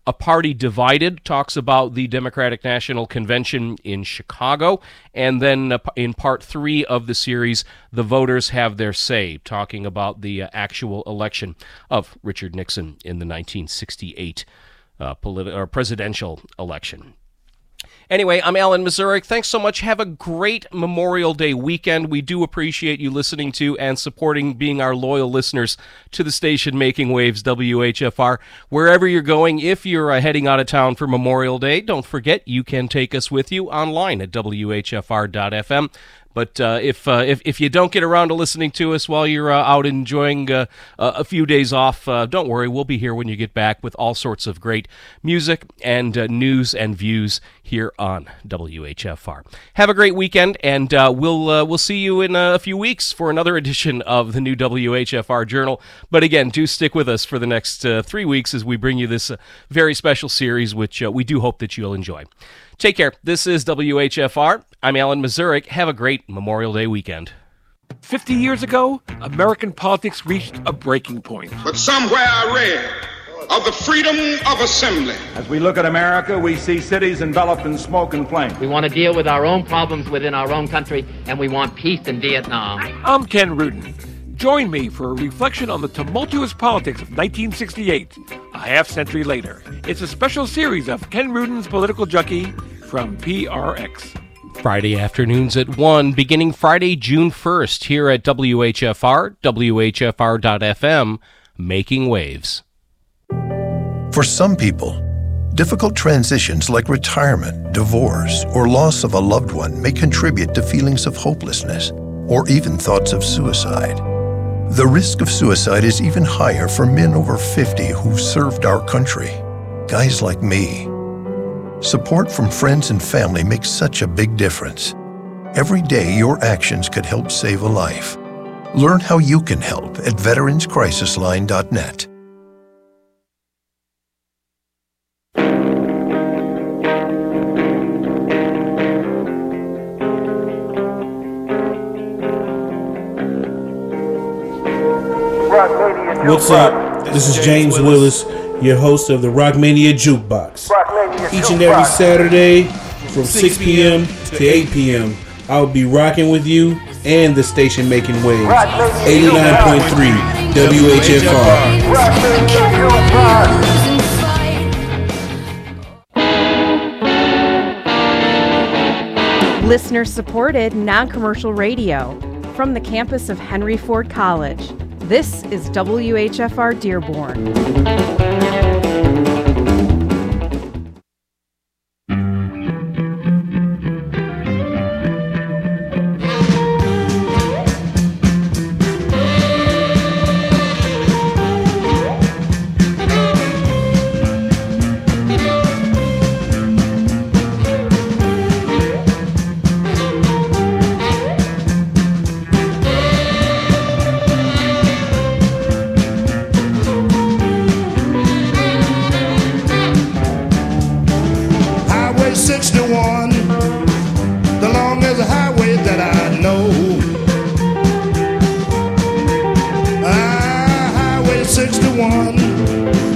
A Party Divided talks about the Democratic National Convention in Chicago. And then uh, in part three of the series, The Voters Have Their Say, talking about the uh, actual election of Richard Nixon in the nineteen sixty-eight uh, politi- or presidential election. Anyway, I'm Alan Mazurek. Thanks so much. Have a great Memorial Day weekend. We do appreciate you listening to and supporting, being our loyal listeners to the station Making Waves W H F R. Wherever you're going, if you're uh, heading out of town for Memorial Day, don't forget you can take us with you online at W H F R dot F M. But uh, if, uh, if if you don't get around to listening to us while you're uh, out enjoying uh, a few days off, uh, don't worry. We'll be here when you get back with all sorts of great music and uh, news and views here on W H F R. Have a great weekend, and uh, we'll uh, we'll see you in a few weeks for another edition of the new W H F R Journal. But again, do stick with us for the next uh, three weeks as we bring you this uh, very special series, which uh, we do hope that you'll enjoy. Take care. This is W H F R. I'm Alan Mazurek. Have a great Memorial Day weekend. Fifty years ago, American politics reached a breaking point. But somewhere I read of the freedom of assembly. As we look at America, we see cities enveloped in smoke and flame. We want to deal with our own problems within our own country, and we want peace in Vietnam. I'm Ken Rudin. Join me for a reflection on the tumultuous politics of nineteen sixty-eight, a half century later. It's a special series of Ken Rudin's Political Junkie from P R X. Friday afternoons at one, beginning Friday, June first, here at W H F R, W H F R dot F M, Making Waves. For some people, difficult transitions like retirement, divorce, or loss of a loved one may contribute to feelings of hopelessness or even thoughts of suicide. The risk of suicide is even higher for men over fifty who've served our country, guys like me. Support from friends and family makes such a big difference. Every day, your actions could help save a life. Learn how you can help at veterans crisis line dot net. What's up? This is James Willis, your host of the Rockmania Jukebox. Each and every Saturday from six p.m. to eight p.m. I'll be rocking with you and the station Making Waves. eighty-nine point three W H F R. Listener-supported, non-commercial radio from the campus of Henry Ford College. This is W H F R Dearborn.